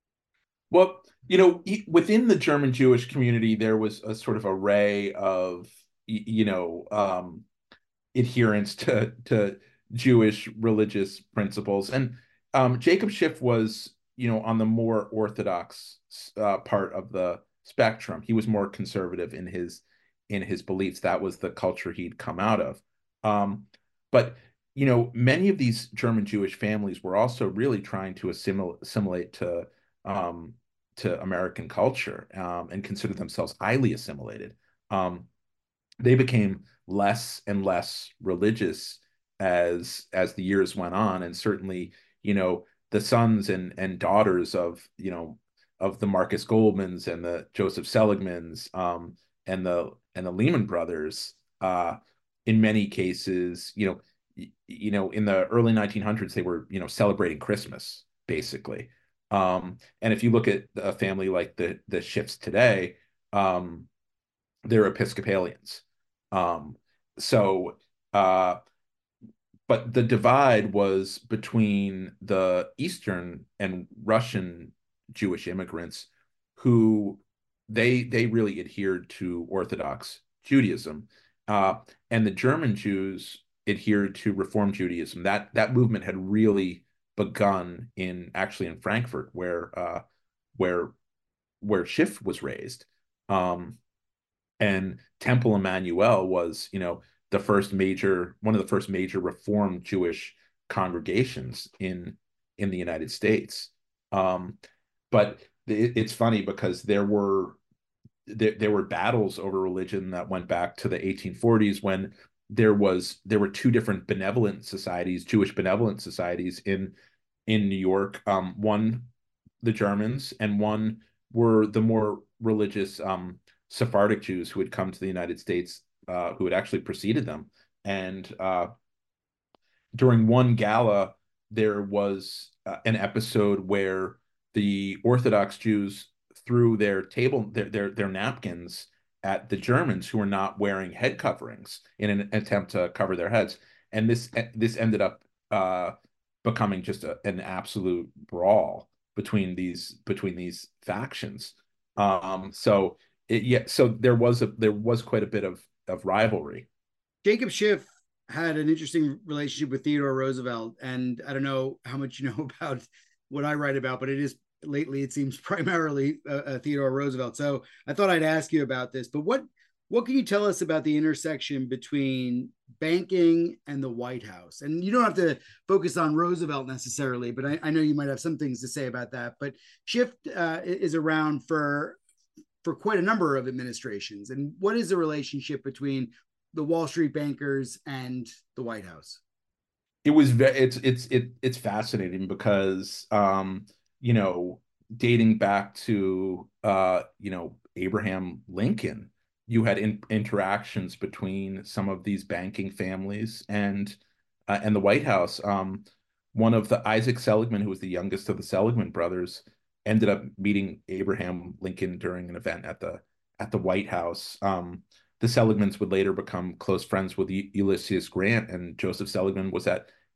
Well, you know, within the German Jewish community, there was a sort of array of, you know, um, adherence to to Jewish religious principles, and um, Jacob Schiff was, you know, on the more orthodox uh, part of the spectrum. He was more conservative in his in his beliefs. That was the culture he'd come out of. Um, but you know, many of these German Jewish families were also really trying to assimilate, assimilate to um, to American culture um, and consider themselves highly assimilated. Um, they became less and less religious as as the years went on, and certainly, you know, the sons and and daughters of, you know, of the Marcus Goldmans and the Joseph Seligmans um, and the and the Lehman brothers, uh, in many cases, you know, y- you know, in the early nineteen hundreds, they were, you know, celebrating Christmas basically. Um, and if you look at a family like the the Schiffs today, um, they're Episcopalians. Um, so, uh, but the divide was between the Eastern and Russian Jewish immigrants who they they really adhered to Orthodox Judaism, uh, and the German Jews adhered to Reform Judaism. That that movement had really begun in actually in Frankfurt, where uh, where where Schiff was raised. Um, and Temple Emmanuel was, you know, the first major, one of the first major Reformed Jewish congregations in in the United States. Um, but it, it's funny because there were there, there were battles over religion that went back to the eighteen forties when there was there were two different benevolent societies, Jewish benevolent societies in in New York. Um, one, the Germans, and one were the more religious um, Sephardic Jews who had come to the United States, uh, who had actually preceded them. And uh, during one gala, there was uh, an episode where the Orthodox Jews threw their table, their, their their napkins at the Germans who were not wearing head coverings in an attempt to cover their heads. And this this ended up uh, becoming just a, an absolute brawl between these between these factions. Um, so it, yeah, so there was a there was quite a bit of of rivalry. Jacob Schiff had an interesting relationship with Theodore Roosevelt, and I don't know how much you know about what I write about, but it is lately it seems primarily uh, uh, Theodore Roosevelt. So I thought I'd ask you about this. But what what can you tell us about the intersection between banking and the White House? And you don't have to focus on Roosevelt necessarily, but I, I know you might have some things to say about that. But Schiff uh, is around for for quite a number of administrations. And what is the relationship between the Wall Street bankers and the White House? It was very, it's it's it, it's fascinating because um, you know, dating back to uh, you know, Abraham Lincoln, you had in, interactions between some of these banking families and uh, and the White House. Um, one of the Isaac Seligman, who was the youngest of the Seligman brothers, ended up meeting Abraham Lincoln during an event at the at the White House. Um, the Seligmans would later become close friends with Ulysses Grant, and Joseph Seligman was at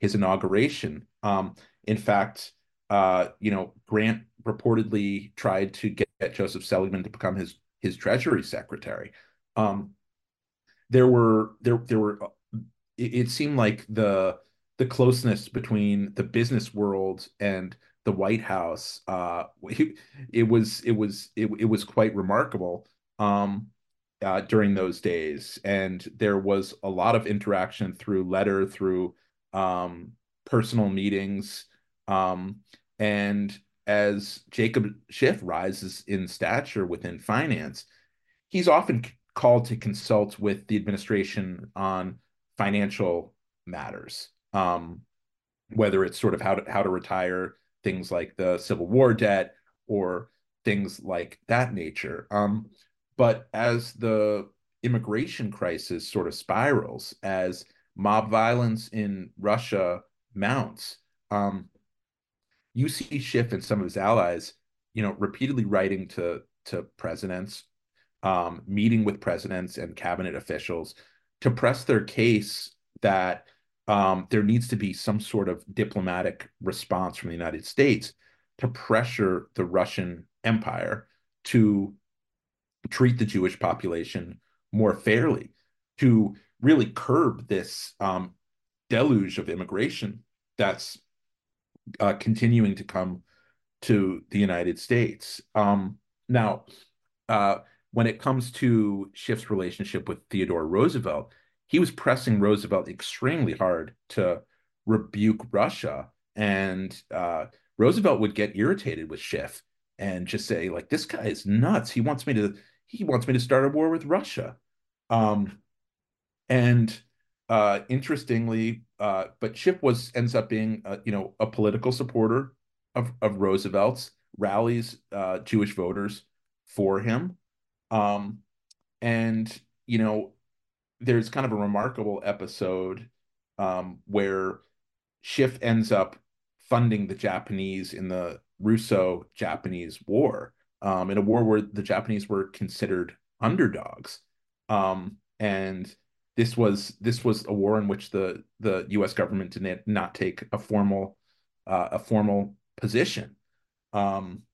his inauguration. Um, in fact, uh, you know, Grant reportedly tried to get, get Joseph Seligman to become his his Treasury Secretary. Um, there were there there were it, it seemed like the the closeness between the business world and the White House, uh, it, it was it was it, it was quite remarkable um, uh, during those days, and there was a lot of interaction through letter, through um, personal meetings, um, and as Jacob Schiff rises in stature within finance, he's often called to consult with the administration on financial matters, um, whether it's sort of how to how to retire things like the Civil War debt or things like that nature. Um, but as the immigration crisis sort of spirals, as mob violence in Russia mounts, um, you see Schiff and some of his allies, you know, repeatedly writing to to presidents, um, meeting with presidents and cabinet officials to press their case that um, there needs to be some sort of diplomatic response from the United States to pressure the Russian Empire to treat the Jewish population more fairly, to really curb this um, deluge of immigration that's uh, continuing to come to the United States. Um, now, uh, when it comes to Schiff's relationship with Theodore Roosevelt, he was pressing Roosevelt extremely hard to rebuke Russia. And uh, Roosevelt would get irritated with Schiff and just say, like, this guy is nuts. He wants me to he wants me to start a war with Russia. Um, and uh, interestingly, uh, but Schiff was ends up being, uh, you know, a political supporter of, of Roosevelt's, rallies uh, Jewish voters for him. Um, and, you know, there's kind of a remarkable episode um, where Schiff ends up funding the Japanese in the Russo-Japanese War, um, in a war where the Japanese were considered underdogs. Um, and this was this was a war in which the the U S government did not take a formal uh, a formal position. Um,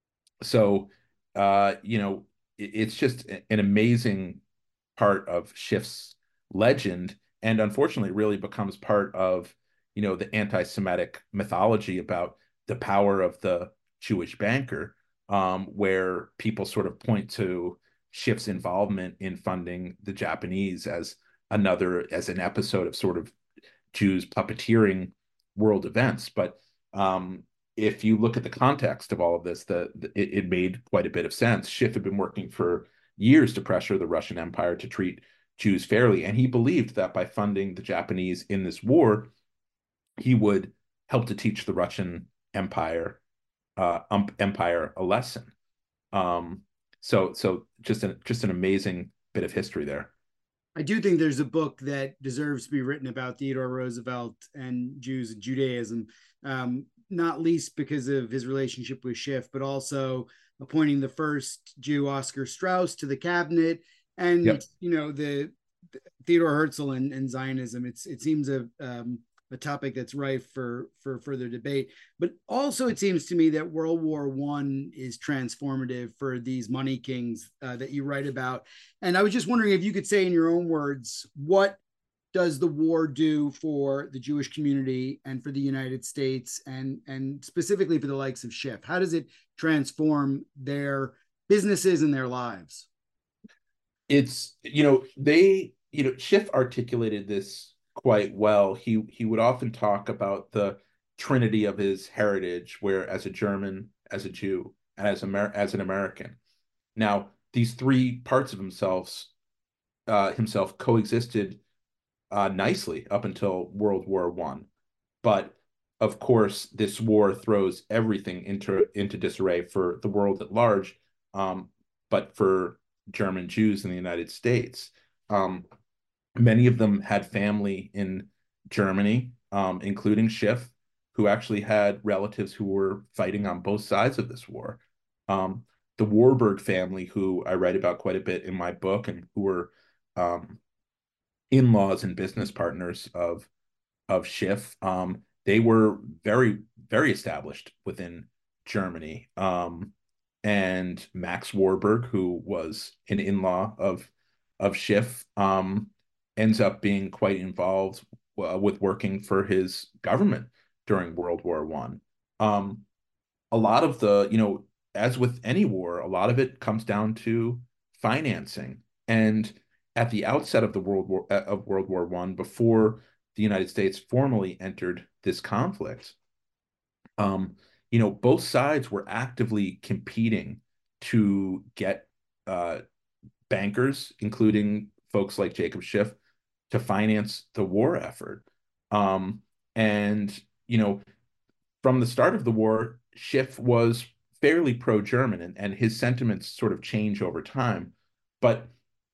so, uh, you know, it, it's just an amazing part of Schiff's legend, and unfortunately, it really becomes part of, you know, the anti-Semitic mythology about the power of the Jewish banker, um, where people sort of point to Schiff's involvement in funding the Japanese as another as an episode of sort of Jews puppeteering world events. But um, if you look at the context of all of this, the, the it, it made quite a bit of sense. Schiff had been working for years to pressure the Russian Empire to treat Jews fairly, and he believed that by funding the Japanese in this war, he would help to teach the Russian Empire uh, um, empire a lesson. Um, so, so just an just an amazing bit of history there. I do think there's a book that deserves to be written about Theodore Roosevelt and Jews and Judaism, um, not least because of his relationship with Schiff, but also appointing the first Jew, Oscar Strauss, to the cabinet, and yep. you know the, the Theodore Herzl and, and Zionism. It's it seems a um, a topic that's rife for for further debate. But also, it seems to me that World War One is transformative for these money kings uh, that you write about. And I was just wondering if you could say in your own words, what does the war do for the Jewish community and for the United States, and and specifically for the likes of Schiff? How does it transform their businesses and their lives? It's, you know, they, you know, Schiff articulated this quite well. He he would often talk about the trinity of his heritage, where as a German, as a Jew, and as Amer- as an American. Now, these three parts of himself uh, himself coexisted uh, nicely up until World War One, but of course, this war throws everything into into disarray for the world at large, um, but for German Jews in the United States. Um, Many of them had family in Germany, um, including Schiff, who actually had relatives who were fighting on both sides of this war. Um, the Warburg family, who I write about quite a bit in my book, and who were um, in-laws and business partners of of Schiff. Um, they were very, very established within Germany. Um, and Max Warburg, who was an in-law of of Schiff, um, ends up being quite involved uh, with working for his government during World War One. Um, a lot of the, you know, as with any war, a lot of it comes down to financing. And at the outset of the World War uh, of World War One, before the United States formally entered this conflict, um, you know, both sides were actively competing to get uh, bankers, including folks like Jacob Schiff, to finance the war effort. Um, and, you know, from the start of the war, Schiff was fairly pro-German, and, and his sentiments sort of change over time. But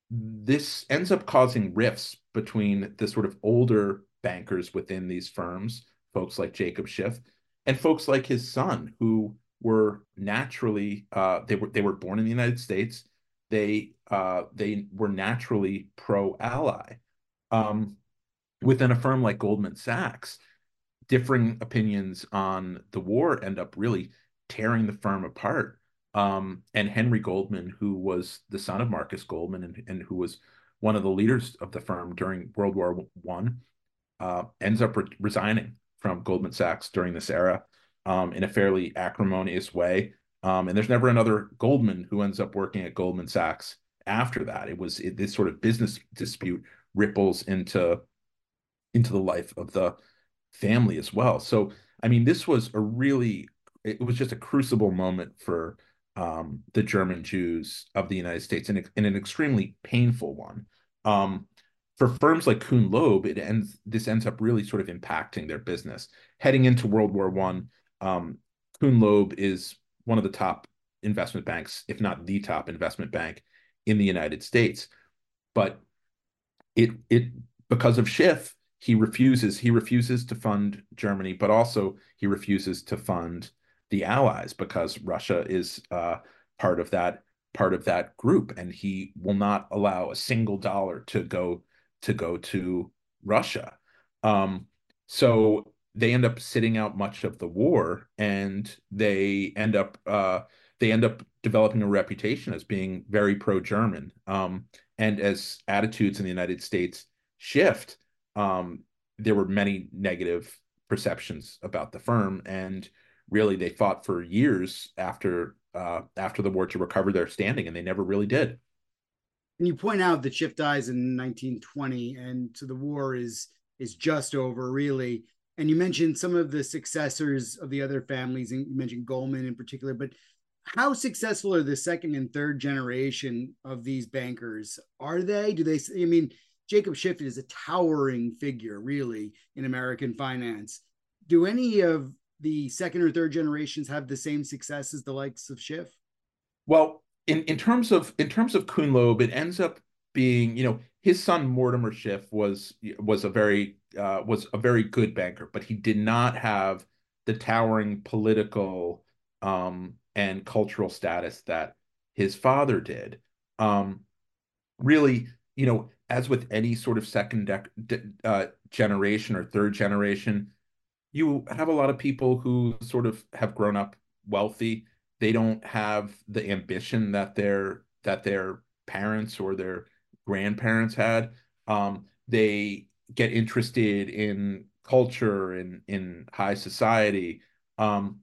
this ends up causing rifts between the sort of older bankers within these firms, folks like Jacob Schiff, and folks like his son, who were naturally uh, they were they were born in the United States. They uh, they were naturally pro-ally. Um, within a firm like Goldman Sachs, differing opinions on the war end up really tearing the firm apart. Um, and Henry Goldman, who was the son of Marcus Goldman and, and who was one of the leaders of the firm during World War One, uh, ends up re resigning from Goldman Sachs during this era um, in a fairly acrimonious way. Um, and there's never another Goldman who ends up working at Goldman Sachs after that. It was it, this sort of business dispute ripples into into the life of the family as well. So, I mean, this was a really, it was just a crucible moment for um, the German Jews of the United States, and, and an extremely painful one. Um, for firms like Kuhn Loeb, it ends, this ends up really sort of impacting their business. Heading into World War One, um, Kuhn Loeb is one of the top investment banks, if not the top investment bank in the United States. But it, it because of Schiff, he refuses he refuses to fund Germany, but also he refuses to fund the Allies because Russia is uh, part of that part of that group, and he will not allow a single dollar to go to go to Russia. Um, so they end up sitting out much of the war, and they end up uh, they end up developing a reputation as being very pro-German. Um, and as attitudes in the United States shift, um, there were many negative perceptions about the firm, and really they fought for years after uh, after the war to recover their standing, and they never really did. And you point out that Schiff dies in nineteen twenty, and so the war is is just over, really. And you mentioned some of the successors of the other families, and you mentioned Goldman in particular, but how successful are the second and third generation of these bankers? Are they? Do they? I mean, Jacob Schiff is a towering figure, really, in American finance. Do any of the second or third generations have the same success as the likes of Schiff? Well, in, in terms of in terms of Kuhn Loeb, it ends up being, you know, his son Mortimer Schiff was was a very uh, was a very good banker, but he did not have the towering political um, and cultural status that his father did. Um, really, you know, as with any sort of second uh, generation or third generation, you have a lot of people who sort of have grown up wealthy. They don't have the ambition that their that their parents or their grandparents had. Um, they get interested in culture and in high society. Um,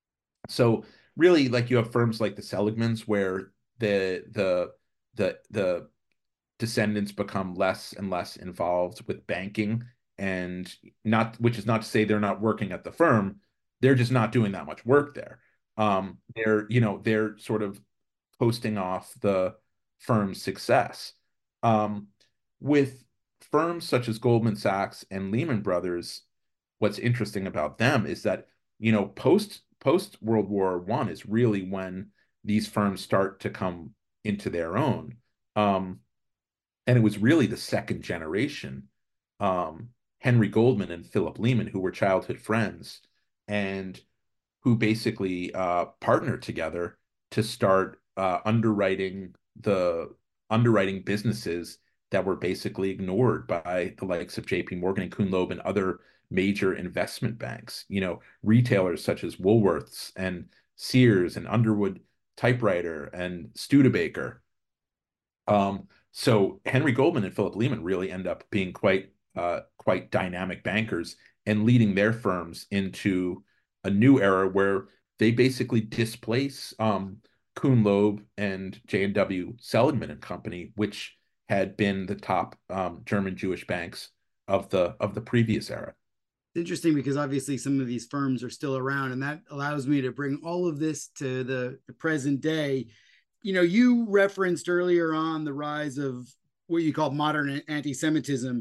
so really, like, you have firms like the Seligmans, where the the the the descendants become less and less involved with banking, and not, which is not to say they're not working at the firm. They're just not doing that much work there. Um, they're, you know, they're sort of posting off the firm's success. Um, with firms such as Goldman Sachs and Lehman Brothers, what's interesting about them is that, you know, post post World War One is really when these firms start to come into their own. Um, and it was really the second generation, um, Henry Goldman and Philip Lehman, who were childhood friends, and who basically uh, partnered together to start uh, underwriting the underwriting businesses that were basically ignored by the likes of J P Morgan and Kuhn Loeb and other major investment banks. You know, retailers such as Woolworths and Sears and Underwood Typewriter and Studebaker. Um, so Henry Goldman and Philip Lehman really end up being quite uh, quite dynamic bankers and leading their firms into a new era where they basically displace um, Kuhn Loeb and J and W Seligman and Company, which had been the top um, German Jewish banks of the of the previous era. It's interesting because obviously some of these firms are still around, and that allows me to bring all of this to the, the present day. You know, you referenced earlier on the rise of what you call modern anti-Semitism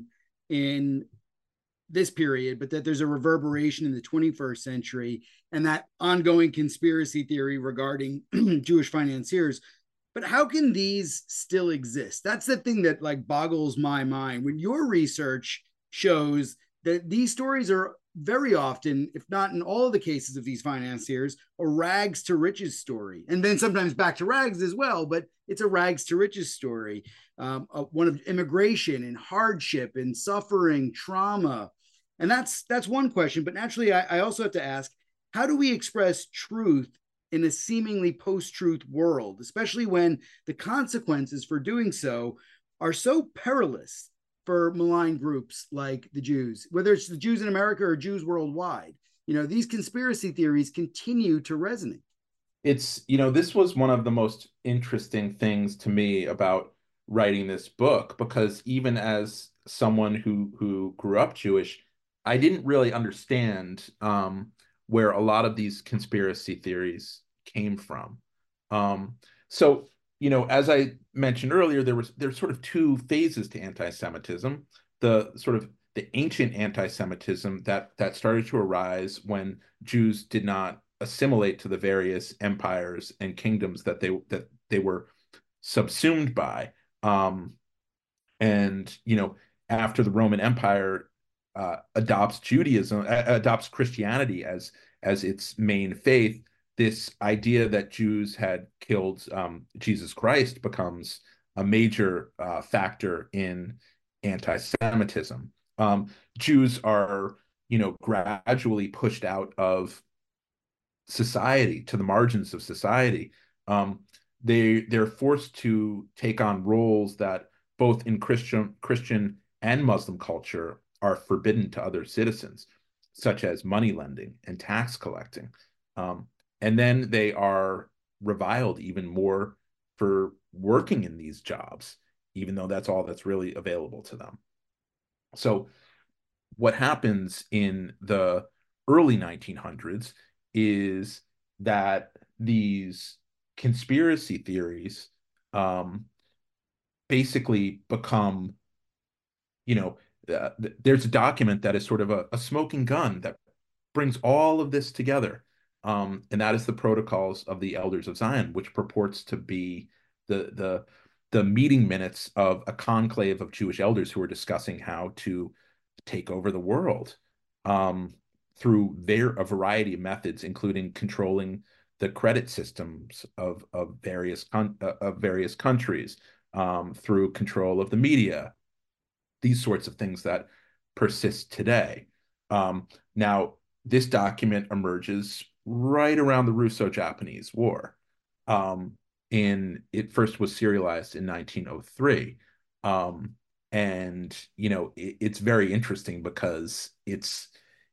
in this period, but that there's a reverberation in the twenty-first century and that ongoing conspiracy theory regarding Jewish financiers. But how can these still exist? That's the thing that like boggles my mind. When your research shows that these stories are very often, if not in all of the cases of these financiers, a rags to riches story. And then sometimes back to rags as well, but it's a rags to riches story. Um, uh, one of immigration and hardship and suffering, trauma. And that's that's one question. But naturally, I, I also have to ask, how do we express truth in a seemingly post-truth world, especially when the consequences for doing so are so perilous for malign groups like the Jews, whether it's the Jews in America or Jews worldwide? You know, these conspiracy theories continue to resonate. It's, you know, this was one of the most interesting things to me about writing this book, because even as someone who who grew up Jewish, I didn't really understand um, where a lot of these conspiracy theories came from. Um, so, you know, as I mentioned earlier, there was there's sort of two phases to anti-Semitism. The sort of the ancient anti-Semitism that that started to arise when Jews did not assimilate to the various empires and kingdoms that they that they were subsumed by. Um, and you know, after the Roman Empire uh, adopts Judaism, uh, adopts Christianity as as its main faith, this idea that Jews had killed um, Jesus Christ becomes a major uh, factor in anti-Semitism. Um, Jews are, you know, gradually pushed out of society, to the margins of society. Um, they they're forced to take on roles that both in Christian Christian and Muslim culture are forbidden to other citizens, such as money lending and tax collecting. Um, and then they are reviled even more for working in these jobs, even though that's all that's really available to them. So what happens in the early nineteen hundreds is that these conspiracy theories um, basically become, you know, uh, th- there's a document that is sort of a, a smoking gun that brings all of this together. Um, and that is the Protocols of the Elders of Zion, which purports to be the the the meeting minutes of a conclave of Jewish elders who are discussing how to take over the world um, through their a variety of methods, including controlling the credit systems of of various con- uh, of various countries, um, through control of the media, these sorts of things that persist today. Um, now, this document emerges right around the Russo-Japanese War. Um, and it first was serialized in nineteen oh three. Um, and, you know, it, it's very interesting because it's,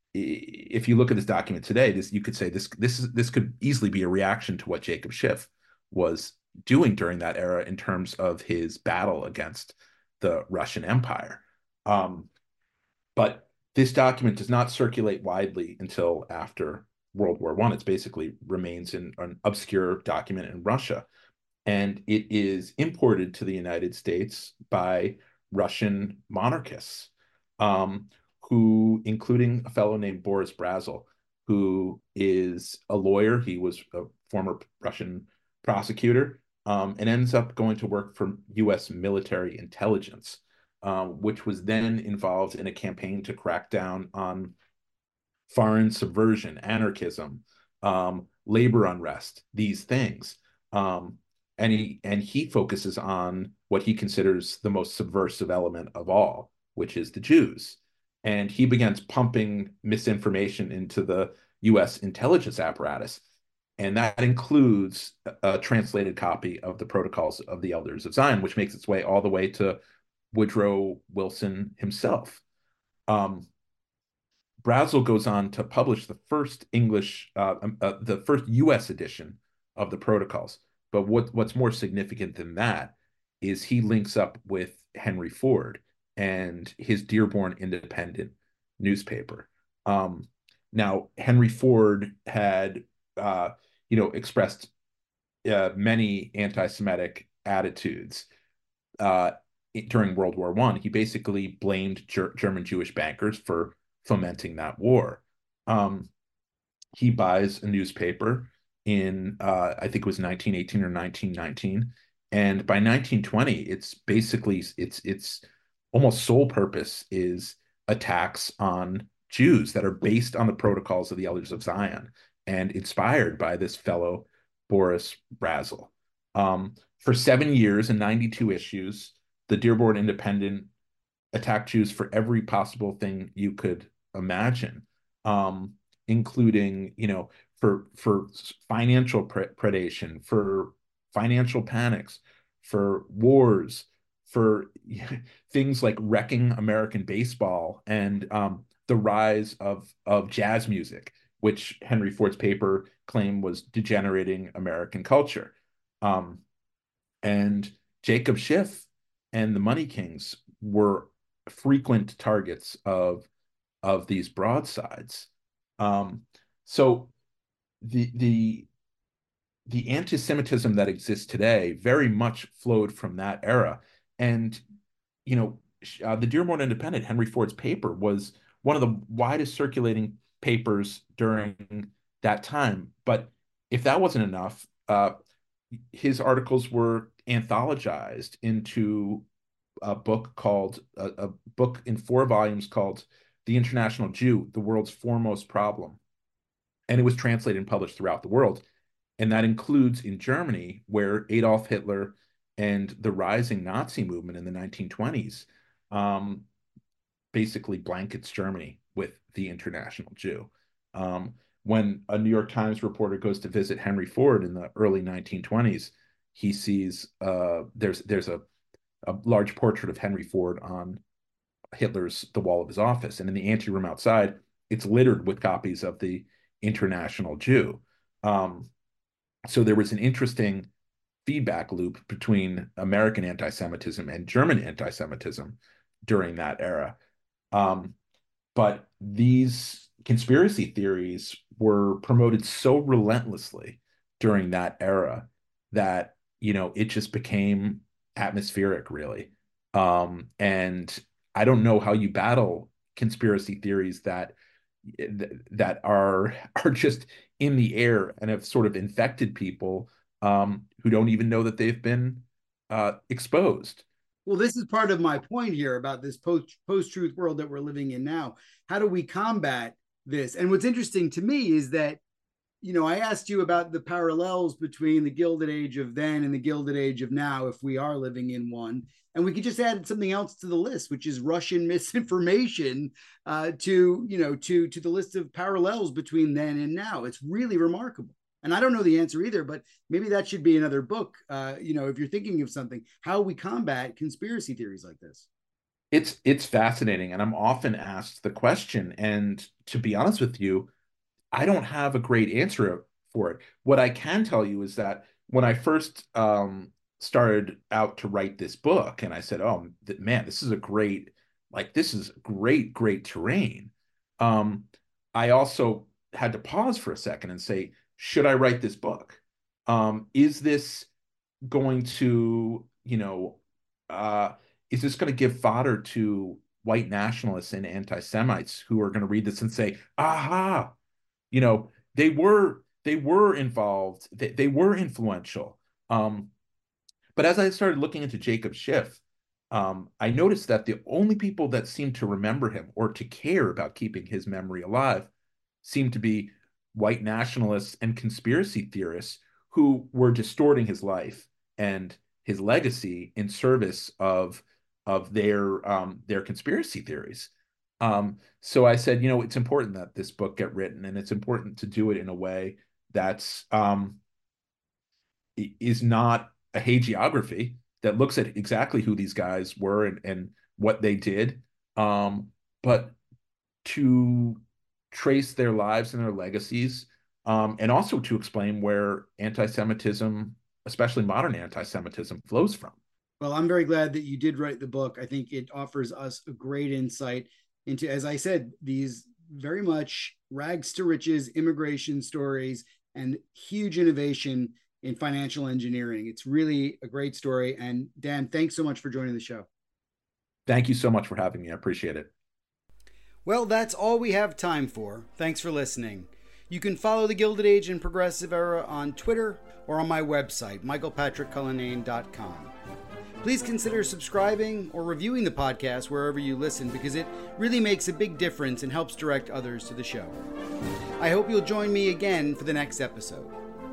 if you look at this document today, this you could say this this is this could easily be a reaction to what Jacob Schiff was doing during that era in terms of his battle against the Russian Empire. Um, but this document does not circulate widely until after World War One. It basically remains in an obscure document in Russia, and it is imported to the United States by Russian monarchists, um, who, including a fellow named Boris Brazel, who is a lawyer. He was a former Russian prosecutor, um, and ends up going to work for U S military intelligence, um, which was then involved in a campaign to crack down on foreign subversion, anarchism, um, labor unrest, these things. Um, and he and he focuses on what he considers the most subversive element of all, which is the Jews. And he begins pumping misinformation into the U S intelligence apparatus. And that includes a translated copy of the Protocols of the Elders of Zion, which makes its way all the way to Woodrow Wilson himself. Um, Brazel goes on to publish the first English, uh, uh, the first U S edition of the Protocols. But what, what's more significant than that is he links up with Henry Ford and his Dearborn Independent newspaper. Um, now, Henry Ford had, uh, you know, expressed uh, many anti-Semitic attitudes uh, during World War One. He basically blamed ger German Jewish bankers for fomenting that war. Um, he buys a newspaper in, uh, I think it was nineteen eighteen or nineteen nineteen. And by nineteen twenty, it's basically, it's, it's almost sole purpose is attacks on Jews that are based on the Protocols of the Elders of Zion and inspired by this fellow, Boris Brazel. Um, for seven years and ninety-two issues, the Dearborn Independent attacked Jews for every possible thing you could imagine, um, including, you know, for for financial pre predation, for financial panics, for wars, for things like wrecking American baseball and um, the rise of of jazz music, which Henry Ford's paper claimed was degenerating American culture. Um, and Jacob Schiff and the Money Kings were frequent targets of of these broadsides. Um, so the the the anti-Semitism that exists today very much flowed from that era. And you know, uh, the Dearborn Independent, Henry Ford's paper, was one of the widest circulating papers during that time. But if that wasn't enough, uh, his articles were anthologized into a book called a, a book in four volumes called The International Jew, the World's Foremost Problem. And it was translated and published throughout the world. And that includes in Germany, where Adolf Hitler and the rising Nazi movement in the nineteen twenties um, basically blankets Germany with the International Jew. Um, when a New York Times reporter goes to visit Henry Ford in the early nineteen twenties, he sees uh, there's there's a, a large portrait of Henry Ford on Hitler's the wall of his office, and in the anteroom outside, it's littered with copies of the International Jew. Um, so there was an interesting feedback loop between American anti-Semitism and German anti-Semitism during that era. Um, but these conspiracy theories were promoted so relentlessly during that era that, you know, it just became atmospheric, really. Um, and I don't know how you battle conspiracy theories that that are are just in the air and have sort of infected people um, who don't even know that they've been uh, exposed. Well, this is part of my point here about this post post-truth world that we're living in now. How do we combat this? And what's interesting to me is that, you know, I asked you about the parallels between the Gilded Age of then and the Gilded Age of now, if we are living in one. And we could just add something else to the list, which is Russian misinformation uh, to, you know, to, to the list of parallels between then and now. It's really remarkable. And I don't know the answer either, but maybe that should be another book. Uh, you know, if you're thinking of something, how we combat conspiracy theories like this. It's it's fascinating. And I'm often asked the question. And to be honest with you, I don't have a great answer for it. What I can tell you is that when I first um, started out to write this book, and I said, oh, man, this is a great, like, this is great, great terrain. Um, I also had to pause for a second and say, should I write this book? Um, is this going to, you know, uh, is this going to give fodder to white nationalists and anti-Semites who are going to read this and say, aha, you know, they were they were involved, they, they were influential. Um, but as I started looking into Jacob Schiff, um, I noticed that the only people that seemed to remember him or to care about keeping his memory alive seemed to be white nationalists and conspiracy theorists who were distorting his life and his legacy in service of of their um, their conspiracy theories. Um, so I said, you know, it's important that this book get written, and it's important to do it in a way that's um, is not a hagiography, that looks at exactly who these guys were and, and what they did, um, but to trace their lives and their legacies, um, and also to explain where anti-Semitism, especially modern anti-Semitism, flows from. Well, I'm very glad that you did write the book. I think it offers us a great insight into, as I said, these very much rags to riches immigration stories and huge innovation in financial engineering. It's really a great story. And Dan, thanks so much for joining the show. Thank you so much for having me. I appreciate it. Well, that's all we have time for. Thanks for listening. You can follow the Gilded Age and Progressive Era on Twitter or on my website, michael patrick cullinane dot com. Please consider subscribing or reviewing the podcast wherever you listen, because it really makes a big difference and helps direct others to the show. I hope you'll join me again for the next episode.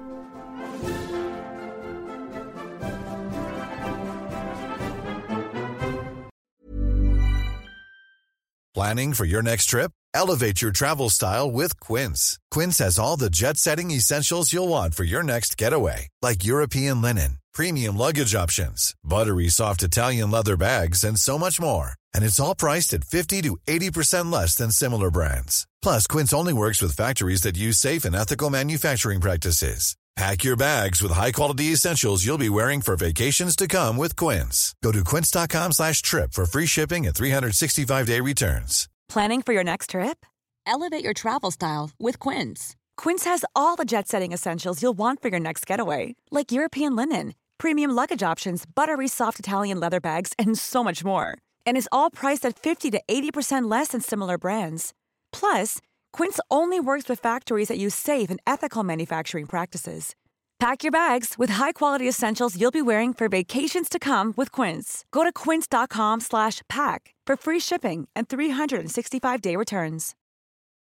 Planning for your next trip? Elevate your travel style with Quince. Quince has all the jet-setting essentials you'll want for your next getaway, like European linen, premium luggage options, buttery soft Italian leather bags, and so much more. And it's all priced at fifty to eighty percent less than similar brands. Plus, Quince only works with factories that use safe and ethical manufacturing practices. Pack your bags with high-quality essentials you'll be wearing for vacations to come with Quince. Go to quince.com slash trip for free shipping and three sixty-five day returns. Planning for your next trip? Elevate your travel style with Quince. Quince has all the jet-setting essentials you'll want for your next getaway, like European linen, premium luggage options, buttery soft Italian leather bags, and so much more. And is all priced at fifty to eighty percent less than similar brands. Plus, Quince only works with factories that use safe and ethical manufacturing practices. Pack your bags with high-quality essentials you'll be wearing for vacations to come with Quince. Go to quince.com slash pack for free shipping and three sixty-five day returns.